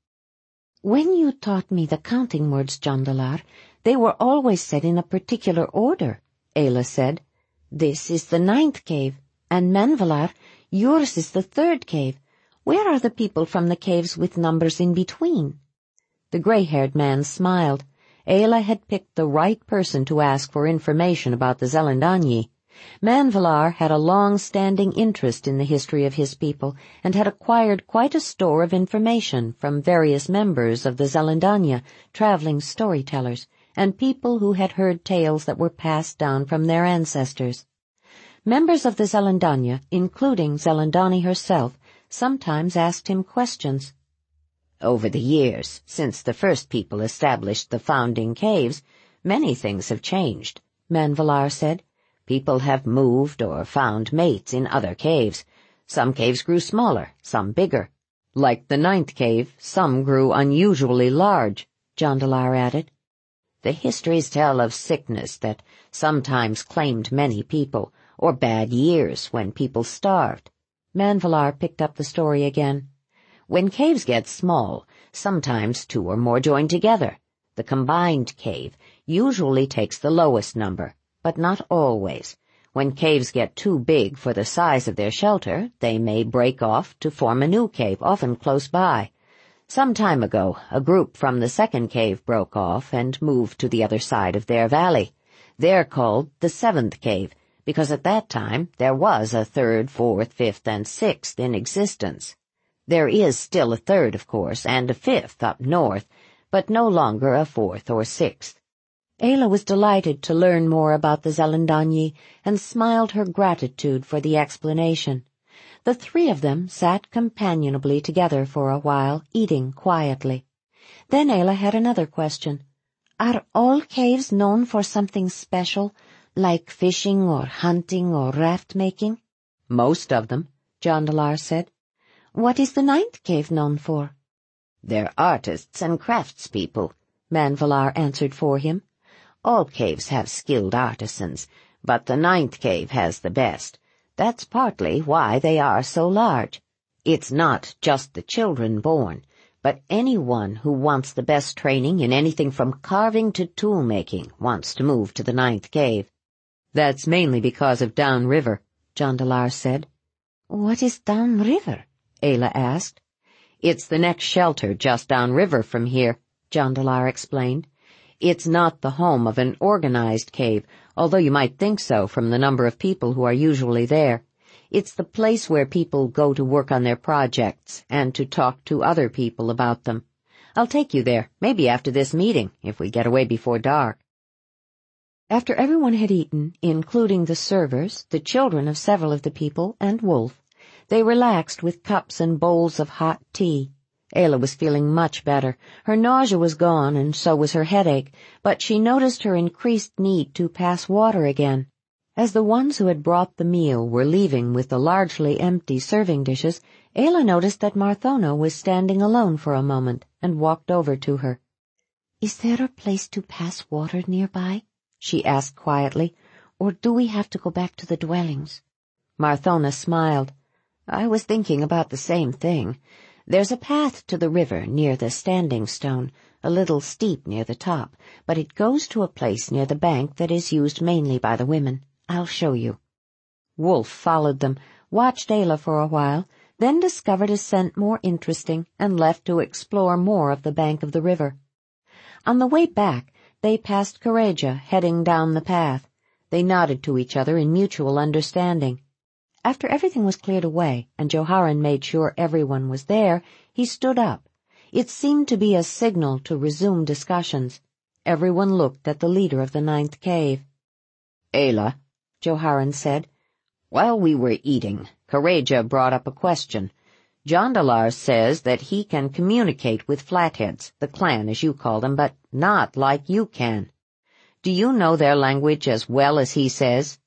Speaker 1: "When you taught me the counting words, Jandalar, they were always said in a particular order," Ayla said. "This is the ninth cave, and Manvalar, Yours is the third cave. Where are the people from the caves with numbers in between?"
Speaker 2: The gray-haired man smiled. Ayla had picked the right person to ask for information about the Zelendanyi. Manvalar had a long-standing interest in the history of his people and had acquired quite a store of information from various members of the Zelandanya, traveling storytellers, and people who had heard tales that were passed down from their ancestors. Members of the Zelandanya, including Zelandani herself, sometimes asked him questions.
Speaker 1: "Over the years, since the first people established the founding caves, many things have changed," Manvalar said. "People have moved or found mates in other caves. Some caves grew smaller, some bigger.
Speaker 2: Like the ninth cave, some grew unusually large," Jandalar added.
Speaker 1: The histories tell of sickness that sometimes claimed many people, or bad years when people starved."
Speaker 2: Manvalar picked up the story again.
Speaker 1: "When caves get small, sometimes two or more join together. The combined cave usually takes the lowest number, but not always. When caves get too big for the size of their shelter, they may break off to form a new cave, often close by. Some time ago, a group from the second cave broke off and moved to the other side of their valley. They're called the seventh cave, because at that time there was a third, fourth, fifth, and sixth in existence. There is still a third, of course, and a fifth up north, but no longer a fourth or sixth."
Speaker 2: Ayla was delighted to learn more about the Zelendanyi and smiled her gratitude for the explanation. The three of them sat companionably together for a while, eating quietly. Then Ayla had another question. "Are all caves known for something special, like fishing or hunting or raft-making?"
Speaker 1: "Most of them," Jandalar said.
Speaker 2: "What is the ninth cave known for?"
Speaker 1: "They're artists and craftspeople," Manvalar answered for him. "All caves have skilled artisans, but the ninth cave has the best. That's partly why they are so large. It's not just the children born, but anyone who wants the best training in anything from carving to tool-making wants to move to the ninth cave."
Speaker 2: "That's mainly because of downriver," Jandalar said.
Speaker 1: "What is downriver?"
Speaker 2: Ayla asked.
Speaker 1: "It's the next shelter just downriver from here," Jandalar explained. "It's not the home of an organized cave, although you might think so from the number of people who are usually there. It's the place where people go to work on their projects and to talk to other people about them. I'll take you there, maybe after this meeting, if we get away before dark."
Speaker 2: After everyone had eaten, including the servers, the children of several of the people, and Wolf, they relaxed with cups and bowls of hot tea. Ayla was feeling much better. Her nausea was gone, and so was her headache, but she noticed her increased need to pass water again. As the ones who had brought the meal were leaving with the largely empty serving dishes, Ayla noticed that Marthona was standing alone for a moment and walked over to her.
Speaker 1: "Is there a place to pass water nearby?" she asked quietly, "or do we have to go back to the dwellings?"
Speaker 2: Marthona smiled.
Speaker 1: "I was thinking about the same thing. There's a path to the river near the Standing Stone, a little steep near the top, but it goes to a place near the bank that is used mainly by the women. I'll show you."
Speaker 2: Wolf followed them, watched Ayla for a while, then discovered a scent more interesting and left to explore more of the bank of the river. On the way back, they passed Kareja heading down the path. They nodded to each other in mutual understanding. After everything was cleared away and Joharan made sure everyone was there, he stood up. It seemed to be a signal to resume discussions. Everyone looked at the leader of the ninth cave.
Speaker 1: "Ayla," Joharan said, "while we were eating, Kareja brought up a question. Jandalar says that he can communicate with Flatheads, the clan as you call them, but not like you can. Do you know their language as well as he says?"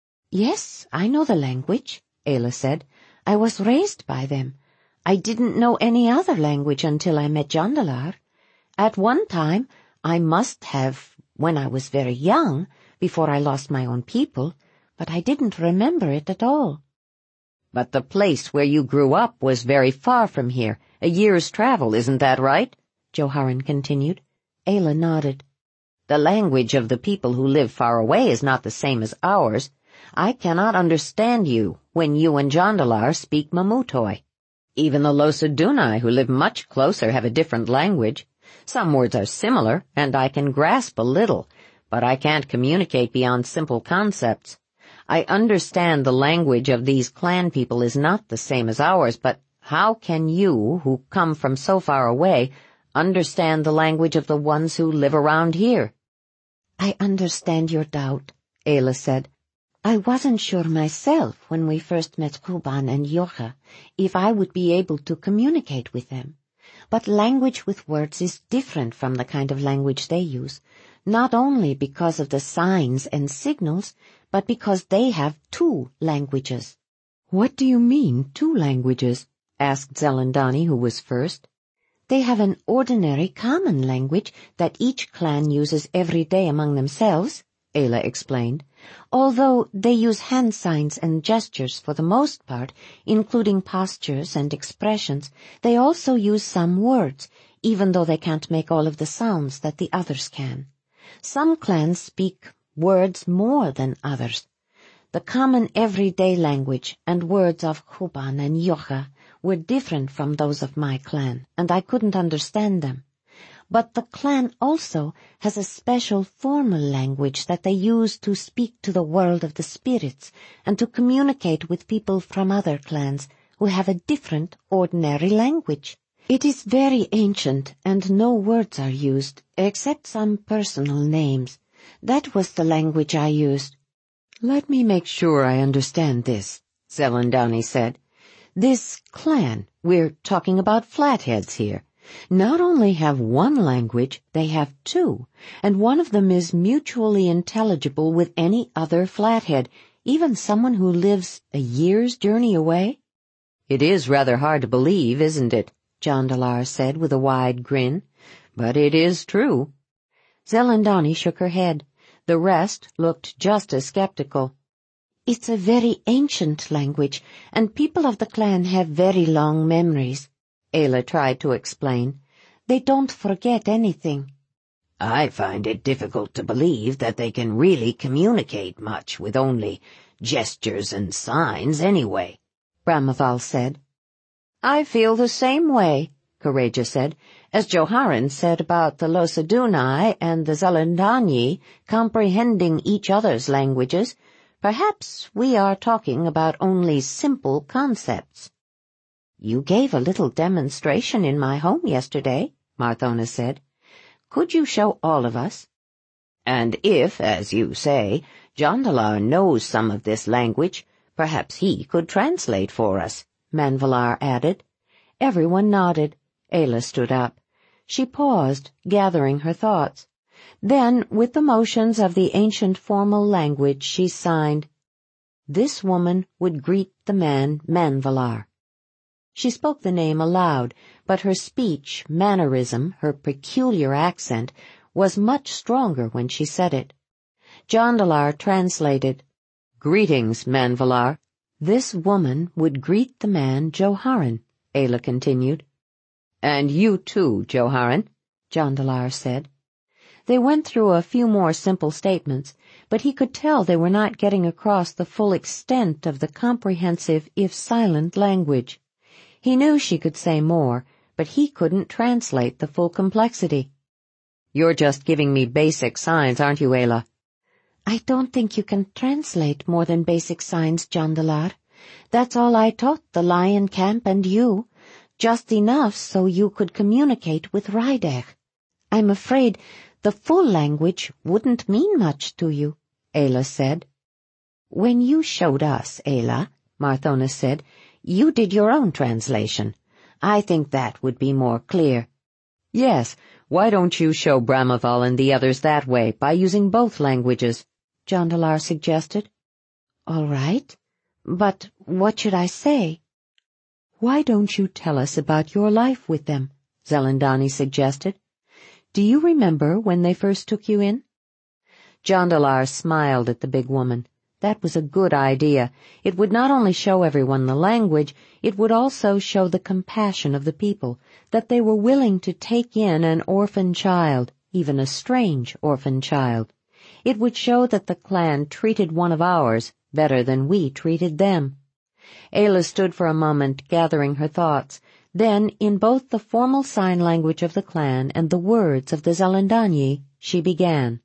Speaker 2: "Yes, I know the language," Ayla said. "I was raised by them. I didn't know any other language until I met Jandalar. At one time, I must have, when I was very young, before I lost my own people, but I didn't remember it at all."
Speaker 1: "But the place where you grew up was very far from here, a year's travel, isn't that right?" Joharan continued.
Speaker 2: Ayla nodded.
Speaker 1: "The language of the people who live far away is not the same as ours.
Speaker 2: I cannot understand you when you and Jondalar speak Mamutoi. Even the Losadunai, who live much closer, have a different language. Some words are similar, and I can grasp a little, but I can't communicate beyond simple concepts. I understand the language of these clan people is not the same as ours, but how can you, who come from so far away, understand the language of the ones who live around here?
Speaker 1: I understand your doubt, Ayla said. I wasn't sure myself when we first met Kuban and Yocha if I would be able to communicate with them. But language with words is different from the kind of language they use, not only because of the signs and signals, but because they have two languages.
Speaker 2: What do you mean, two languages? Asked Zelendani, who was first.
Speaker 1: They have an ordinary common language that each clan uses every day among themselves, Ayla explained, although they use hand signs and gestures for the most part, including postures and expressions. They also use some words, even though they can't make all of the sounds that the others can. Some clans speak words more than others. The common everyday language and words of Kuban and Yocha were different from those of my clan, and I couldn't understand them. But the clan also has a special formal language that they use to speak to the world of the spirits and to communicate with people from other clans who have a different ordinary language. It is very ancient, and no words are used, except some personal names. That was the language I used.
Speaker 2: Let me make sure I understand this, Zelendani said. This clan, we're talking about Flatheads here, not only have one language, they have two, and one of them is mutually intelligible with any other Flathead, even someone who lives a year's journey away? It is rather hard to believe, isn't it? Jondalar said with a wide grin. But it is true. Zelendani shook her head. The rest looked just as skeptical.
Speaker 1: It's a very ancient language, and people of the clan have very long memories, Ayla tried to explain. They don't forget anything.
Speaker 3: I find it difficult to believe that they can really communicate much with only gestures and signs anyway,
Speaker 2: Brahmaval said. I feel the same way, Courageous said, as Joharen said about the Losadunai and the Zelendani comprehending each other's languages. Perhaps we are talking about only simple concepts. You gave a little demonstration in my home yesterday, Marthona said. Could you show all of us? And if, as you say, Jondalar knows some of this language, perhaps he could translate for us, Manvalar added. Everyone nodded. Ayla stood up. She paused, gathering her thoughts. Then, with the motions of the ancient formal language, she signed, This woman would greet the man Manvalar. She spoke the name aloud, but her speech, mannerism, her peculiar accent, was much stronger when she said it. Jondalar translated, Greetings, Manvalar. This woman would greet the man Joharen, Ayla continued. And you too, Joharen, Jondalar said. They went through a few more simple statements, but he could tell they were not getting across the full extent of the comprehensive, if silent, language. He knew she could say more, but he couldn't translate the full complexity. You're just giving me basic signs, aren't you, Ayla?
Speaker 1: I don't think you can translate more than basic signs, Jondalar. That's all I taught the lion camp and you, just enough so you could communicate with Rydech. I'm afraid the full language wouldn't mean much to you, Ayla said. When you showed us, Ayla, Marthona said, you did your own translation. I think that would be more clear.
Speaker 2: Yes, why don't you show Brahmaval and the others that way, by using both languages? Jondalar suggested.
Speaker 1: All right, but what should I say?
Speaker 2: Why don't you tell us about your life with them? Zelendani suggested. Do you remember when they first took you in? Jondalar smiled at the big woman. That was a good idea. It would not only show everyone the language, it would also show the compassion of the people, that they were willing to take in an orphan child, even a strange orphan child. It would show that the clan treated one of ours, better than we treated them. Ayla stood for a moment, gathering her thoughts. Then, in both the formal sign language of the clan and the words of the Zalandanyi, she began.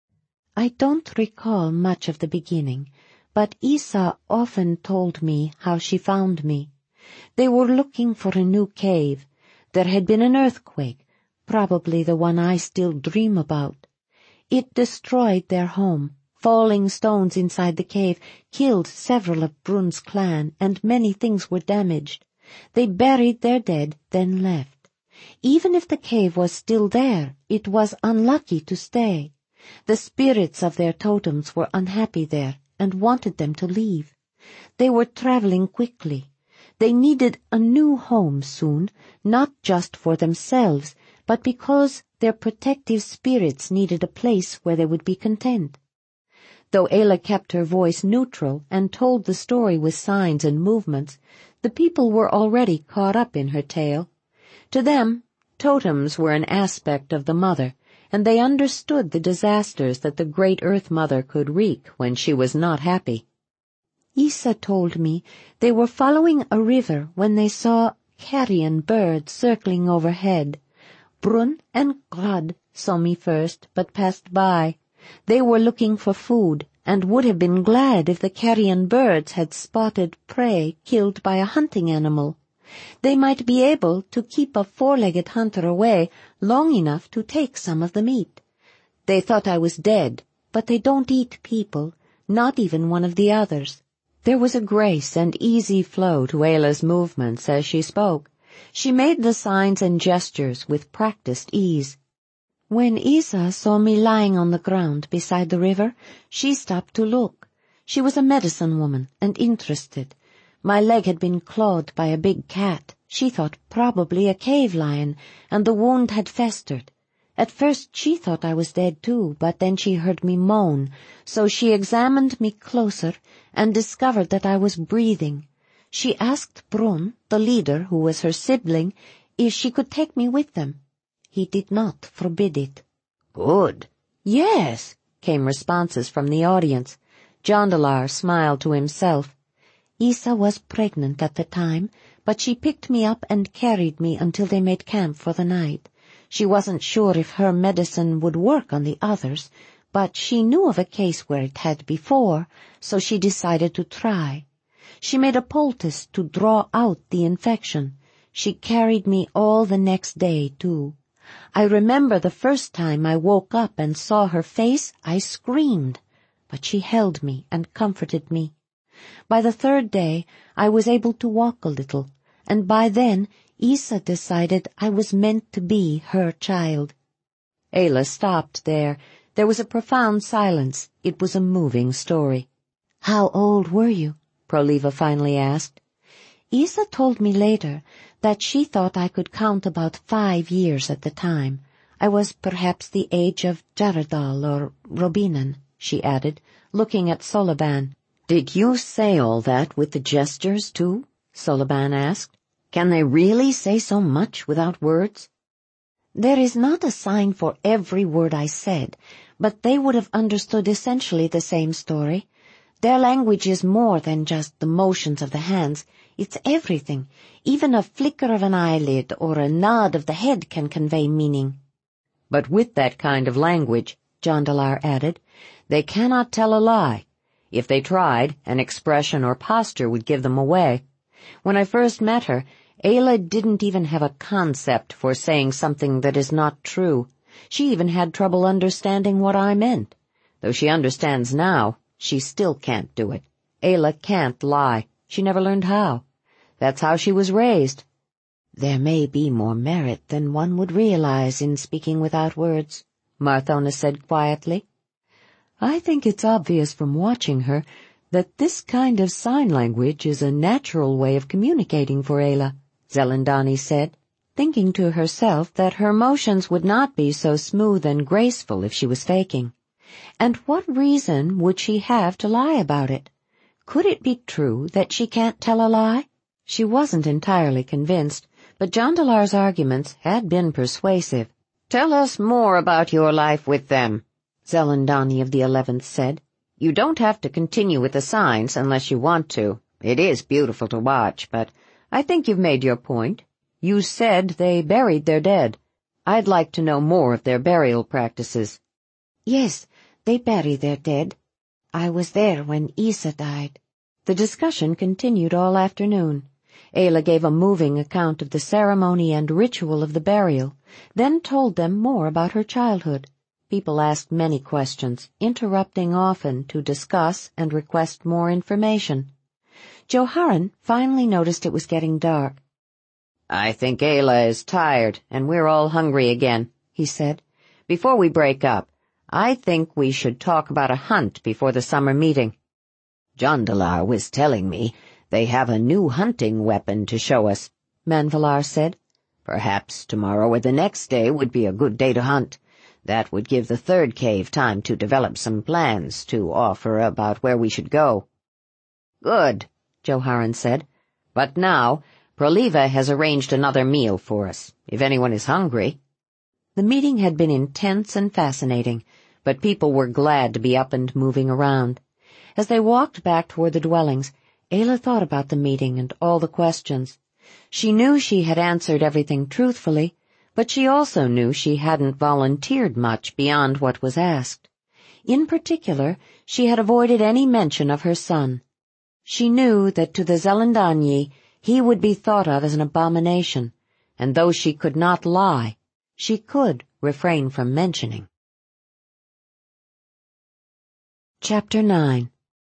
Speaker 2: I don't recall much of the beginning, but Isa often told me how she found me. They were looking for a new cave. There had been an earthquake, probably the one I still dream about. It destroyed their home. Falling stones inside the cave killed several of Brun's clan, and many things were damaged. They buried their dead, then left. Even if the cave was still there, it was unlucky to stay. The spirits of their totems were unhappy there and wanted them to leave. They were traveling quickly. They needed a new home soon, not just for themselves, but because their protective spirits needed a place where they would be content. Though Ayla kept her voice neutral and told the story with signs and movements, the people were already caught up in her tale. To them, totems were an aspect of the Mother, and they understood the disasters that the great Earth Mother could wreak when she was not happy. Isa told me they were following a river when they saw carrion birds circling overhead. Brun and Grad saw me first, but passed by. They were looking for food, and would have been glad if the carrion birds had spotted prey killed by a hunting animal. They might be able to keep a four-legged hunter away long enough to take some of the meat. They thought I was dead, but they don't eat people, not even one of the others. There was a grace and easy flow to Ayla's movements as she spoke. She made the signs and gestures with practiced ease. When Isa saw me lying on the ground beside the river, she stopped to look. She was a medicine woman and interested. My leg had been clawed by a big cat. She thought probably a cave lion, and the wound had festered. At first she thought I was dead too, but then she heard me moan, so she examined me closer and discovered that I was breathing. She asked Brun, the leader, who was her sibling, if she could take me with them. He did not forbid it.
Speaker 3: Good.
Speaker 2: Yes, came responses from the audience. Jondalar smiled to himself. Isa was pregnant at the time, but she picked me up and carried me until they made camp for the night. She wasn't sure if her medicine would work on the others, but she knew of a case where it had before, so she decided to try. She made a poultice to draw out the infection. She carried me all the next day, too. I remember the first time I woke up and saw her face, I screamed, but she held me and comforted me. By the third day, I was able to walk a little, and by then Isa decided I was meant to be her child. Ayla stopped there. There was a profound silence. It was a moving story. How old were you? Proliva finally asked. Isa told me later that she thought I could count about five years at the time. I was perhaps the age of Jaredal or Robinan, she added, looking at Soliban.
Speaker 1: Did you say all that with the gestures, too? Soliban asked. Can they really say so much without words?
Speaker 2: There is not a sign for every word I said, but they would have understood essentially the same story. Their language is more than just the motions of the hands. It's everything. Even a flicker of an eyelid or a nod of the head can convey meaning.
Speaker 1: But with that kind of language, Jondalar added, they cannot tell a lie. If they tried, an expression or posture would give them away. When I first met her, Ayla didn't even have a concept for saying something that is not true. She even had trouble understanding what I meant. Though she understands now, she still can't do it. Ayla can't lie. She never learned how. That's how she was raised.
Speaker 2: There may be more merit than one would realize in speaking without words, Marthona said quietly.
Speaker 1: I think it's obvious from watching her that this kind of sign language is a natural way of communicating for Ayla, Zelandani said, thinking to herself that her motions would not be so smooth and graceful if she was faking. And what reason would she have to lie about it? Could it be true that she can't tell a lie? She wasn't entirely convinced, but Jondalar's arguments had been persuasive.
Speaker 3: Tell us more about your life with them,
Speaker 1: Zelandani of the eleventh said.
Speaker 2: You don't have to continue with the signs unless you want to. It is beautiful to watch, but I think you've made your point. You said they buried their dead. I'd like to know more of their burial practices.
Speaker 1: Yes, they bury their dead. I was there when Isa died.
Speaker 2: The discussion continued all afternoon. Ayla gave a moving account of the ceremony and ritual of the burial, then told them more about her childhood. People asked many questions, interrupting often to discuss and request more information. Joharen finally noticed it was getting dark. "I think Ayla is tired, and we're all hungry again," he said. "Before we break up, I think we should talk about a hunt before the summer meeting."
Speaker 3: "Jondalar was telling me they have a new hunting weapon to show us," Manvalar said. "Perhaps tomorrow or the next day would be a good day to hunt. That would give the third cave time to develop some plans to offer about where we should go."
Speaker 2: "Good," Joharen said. "But now, Proliva has arranged another meal for us, if anyone is hungry." The meeting had been intense and fascinating, but people were glad to be up and moving around. As they walked back toward the dwellings, Ayla thought about the meeting and all the questions. She knew she had answered everything truthfully, but she also knew she hadn't volunteered much beyond what was asked. In particular, she had avoided any mention of her son. She knew that to the Zelendanyi he would be thought of as an abomination, and though she could not lie, she could refrain from mentioning. Chapter nine.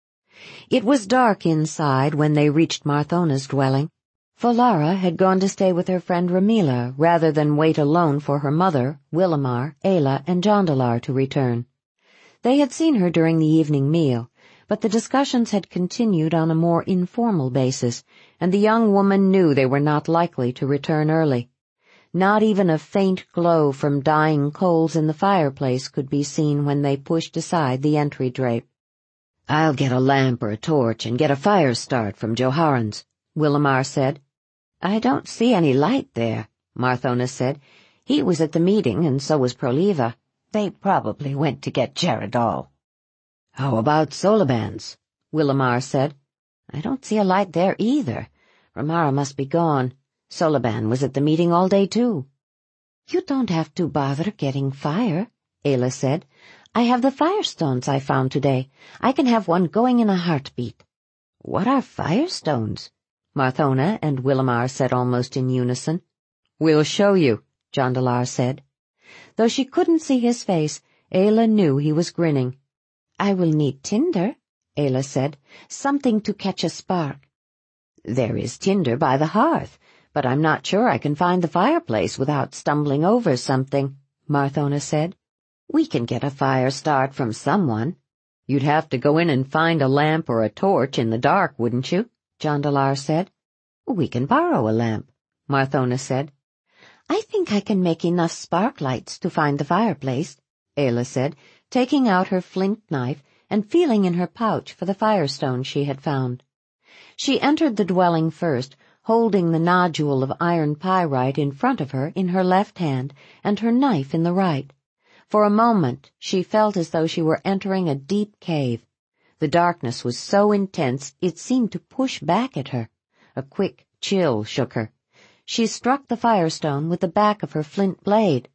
Speaker 2: It was dark inside when they reached Marthona's dwelling. Folara had gone to stay with her friend Ramila rather than wait alone for her mother, Willamar, Ayla, and Jondalar to return. They had seen her during the evening meal, but the discussions had continued on a more informal basis, and the young woman knew they were not likely to return early. Not even a faint glow from dying coals in the fireplace could be seen when they pushed aside the entry drape.
Speaker 3: "I'll get a lamp or a torch and get a fire start from Joharan's," Willamar said.
Speaker 2: "I don't see any light there," Marthona said. "He was at the meeting, and so was Proliva. They probably went to get Jaredal."
Speaker 3: "How about Soloban's?"
Speaker 2: Willamar said. "I don't see a light there either. Ramara must be gone. Soloban was at the meeting all day, too."
Speaker 1: "You don't have to bother getting fire," Ayla said. "I have the firestones I found today. I can have one going in a heartbeat."
Speaker 2: "What are firestones?" Marthona and Willamar said almost in unison. "We'll show you," Jondalar said. Though she couldn't see his face, Ayla knew he was grinning.
Speaker 1: "I will need tinder," Ayla said. "Something to catch a spark."
Speaker 2: "There is tinder by the hearth, but I'm not sure I can find the fireplace without stumbling over something," Marthona said. "We can get a fire start from someone." "You'd have to go in and find a lamp or a torch in the dark, wouldn't you?" Jondalar said.
Speaker 1: "We can borrow a lamp,"
Speaker 2: Marthona said.
Speaker 1: "I think I can make enough spark lights to find the fireplace,"
Speaker 2: Ayla said, taking out her flint knife and feeling in her pouch for the firestone she had found. She entered the dwelling first, holding the nodule of iron pyrite in front of her in her left hand and her knife in the right. For a moment she felt as though she were entering a deep cave. The darkness was so intense it seemed to push back at her. A quick chill shook her. She struck the firestone with the back of her flint blade.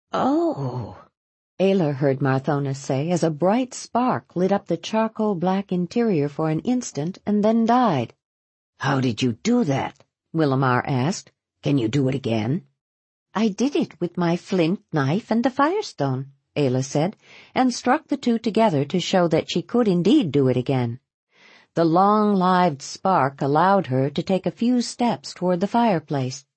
Speaker 1: "Oh,"
Speaker 2: Ayla heard Marthona say as a bright spark lit up the charcoal-black interior for an instant and then died.
Speaker 3: "How did you do that?" Willamar asked. "Can you do it again?"
Speaker 1: "I did it with my flint knife and the firestone,"
Speaker 2: Ayla said, and struck the two together to show that she could indeed do it again. The long-lived spark allowed her to take a few steps toward the fireplace.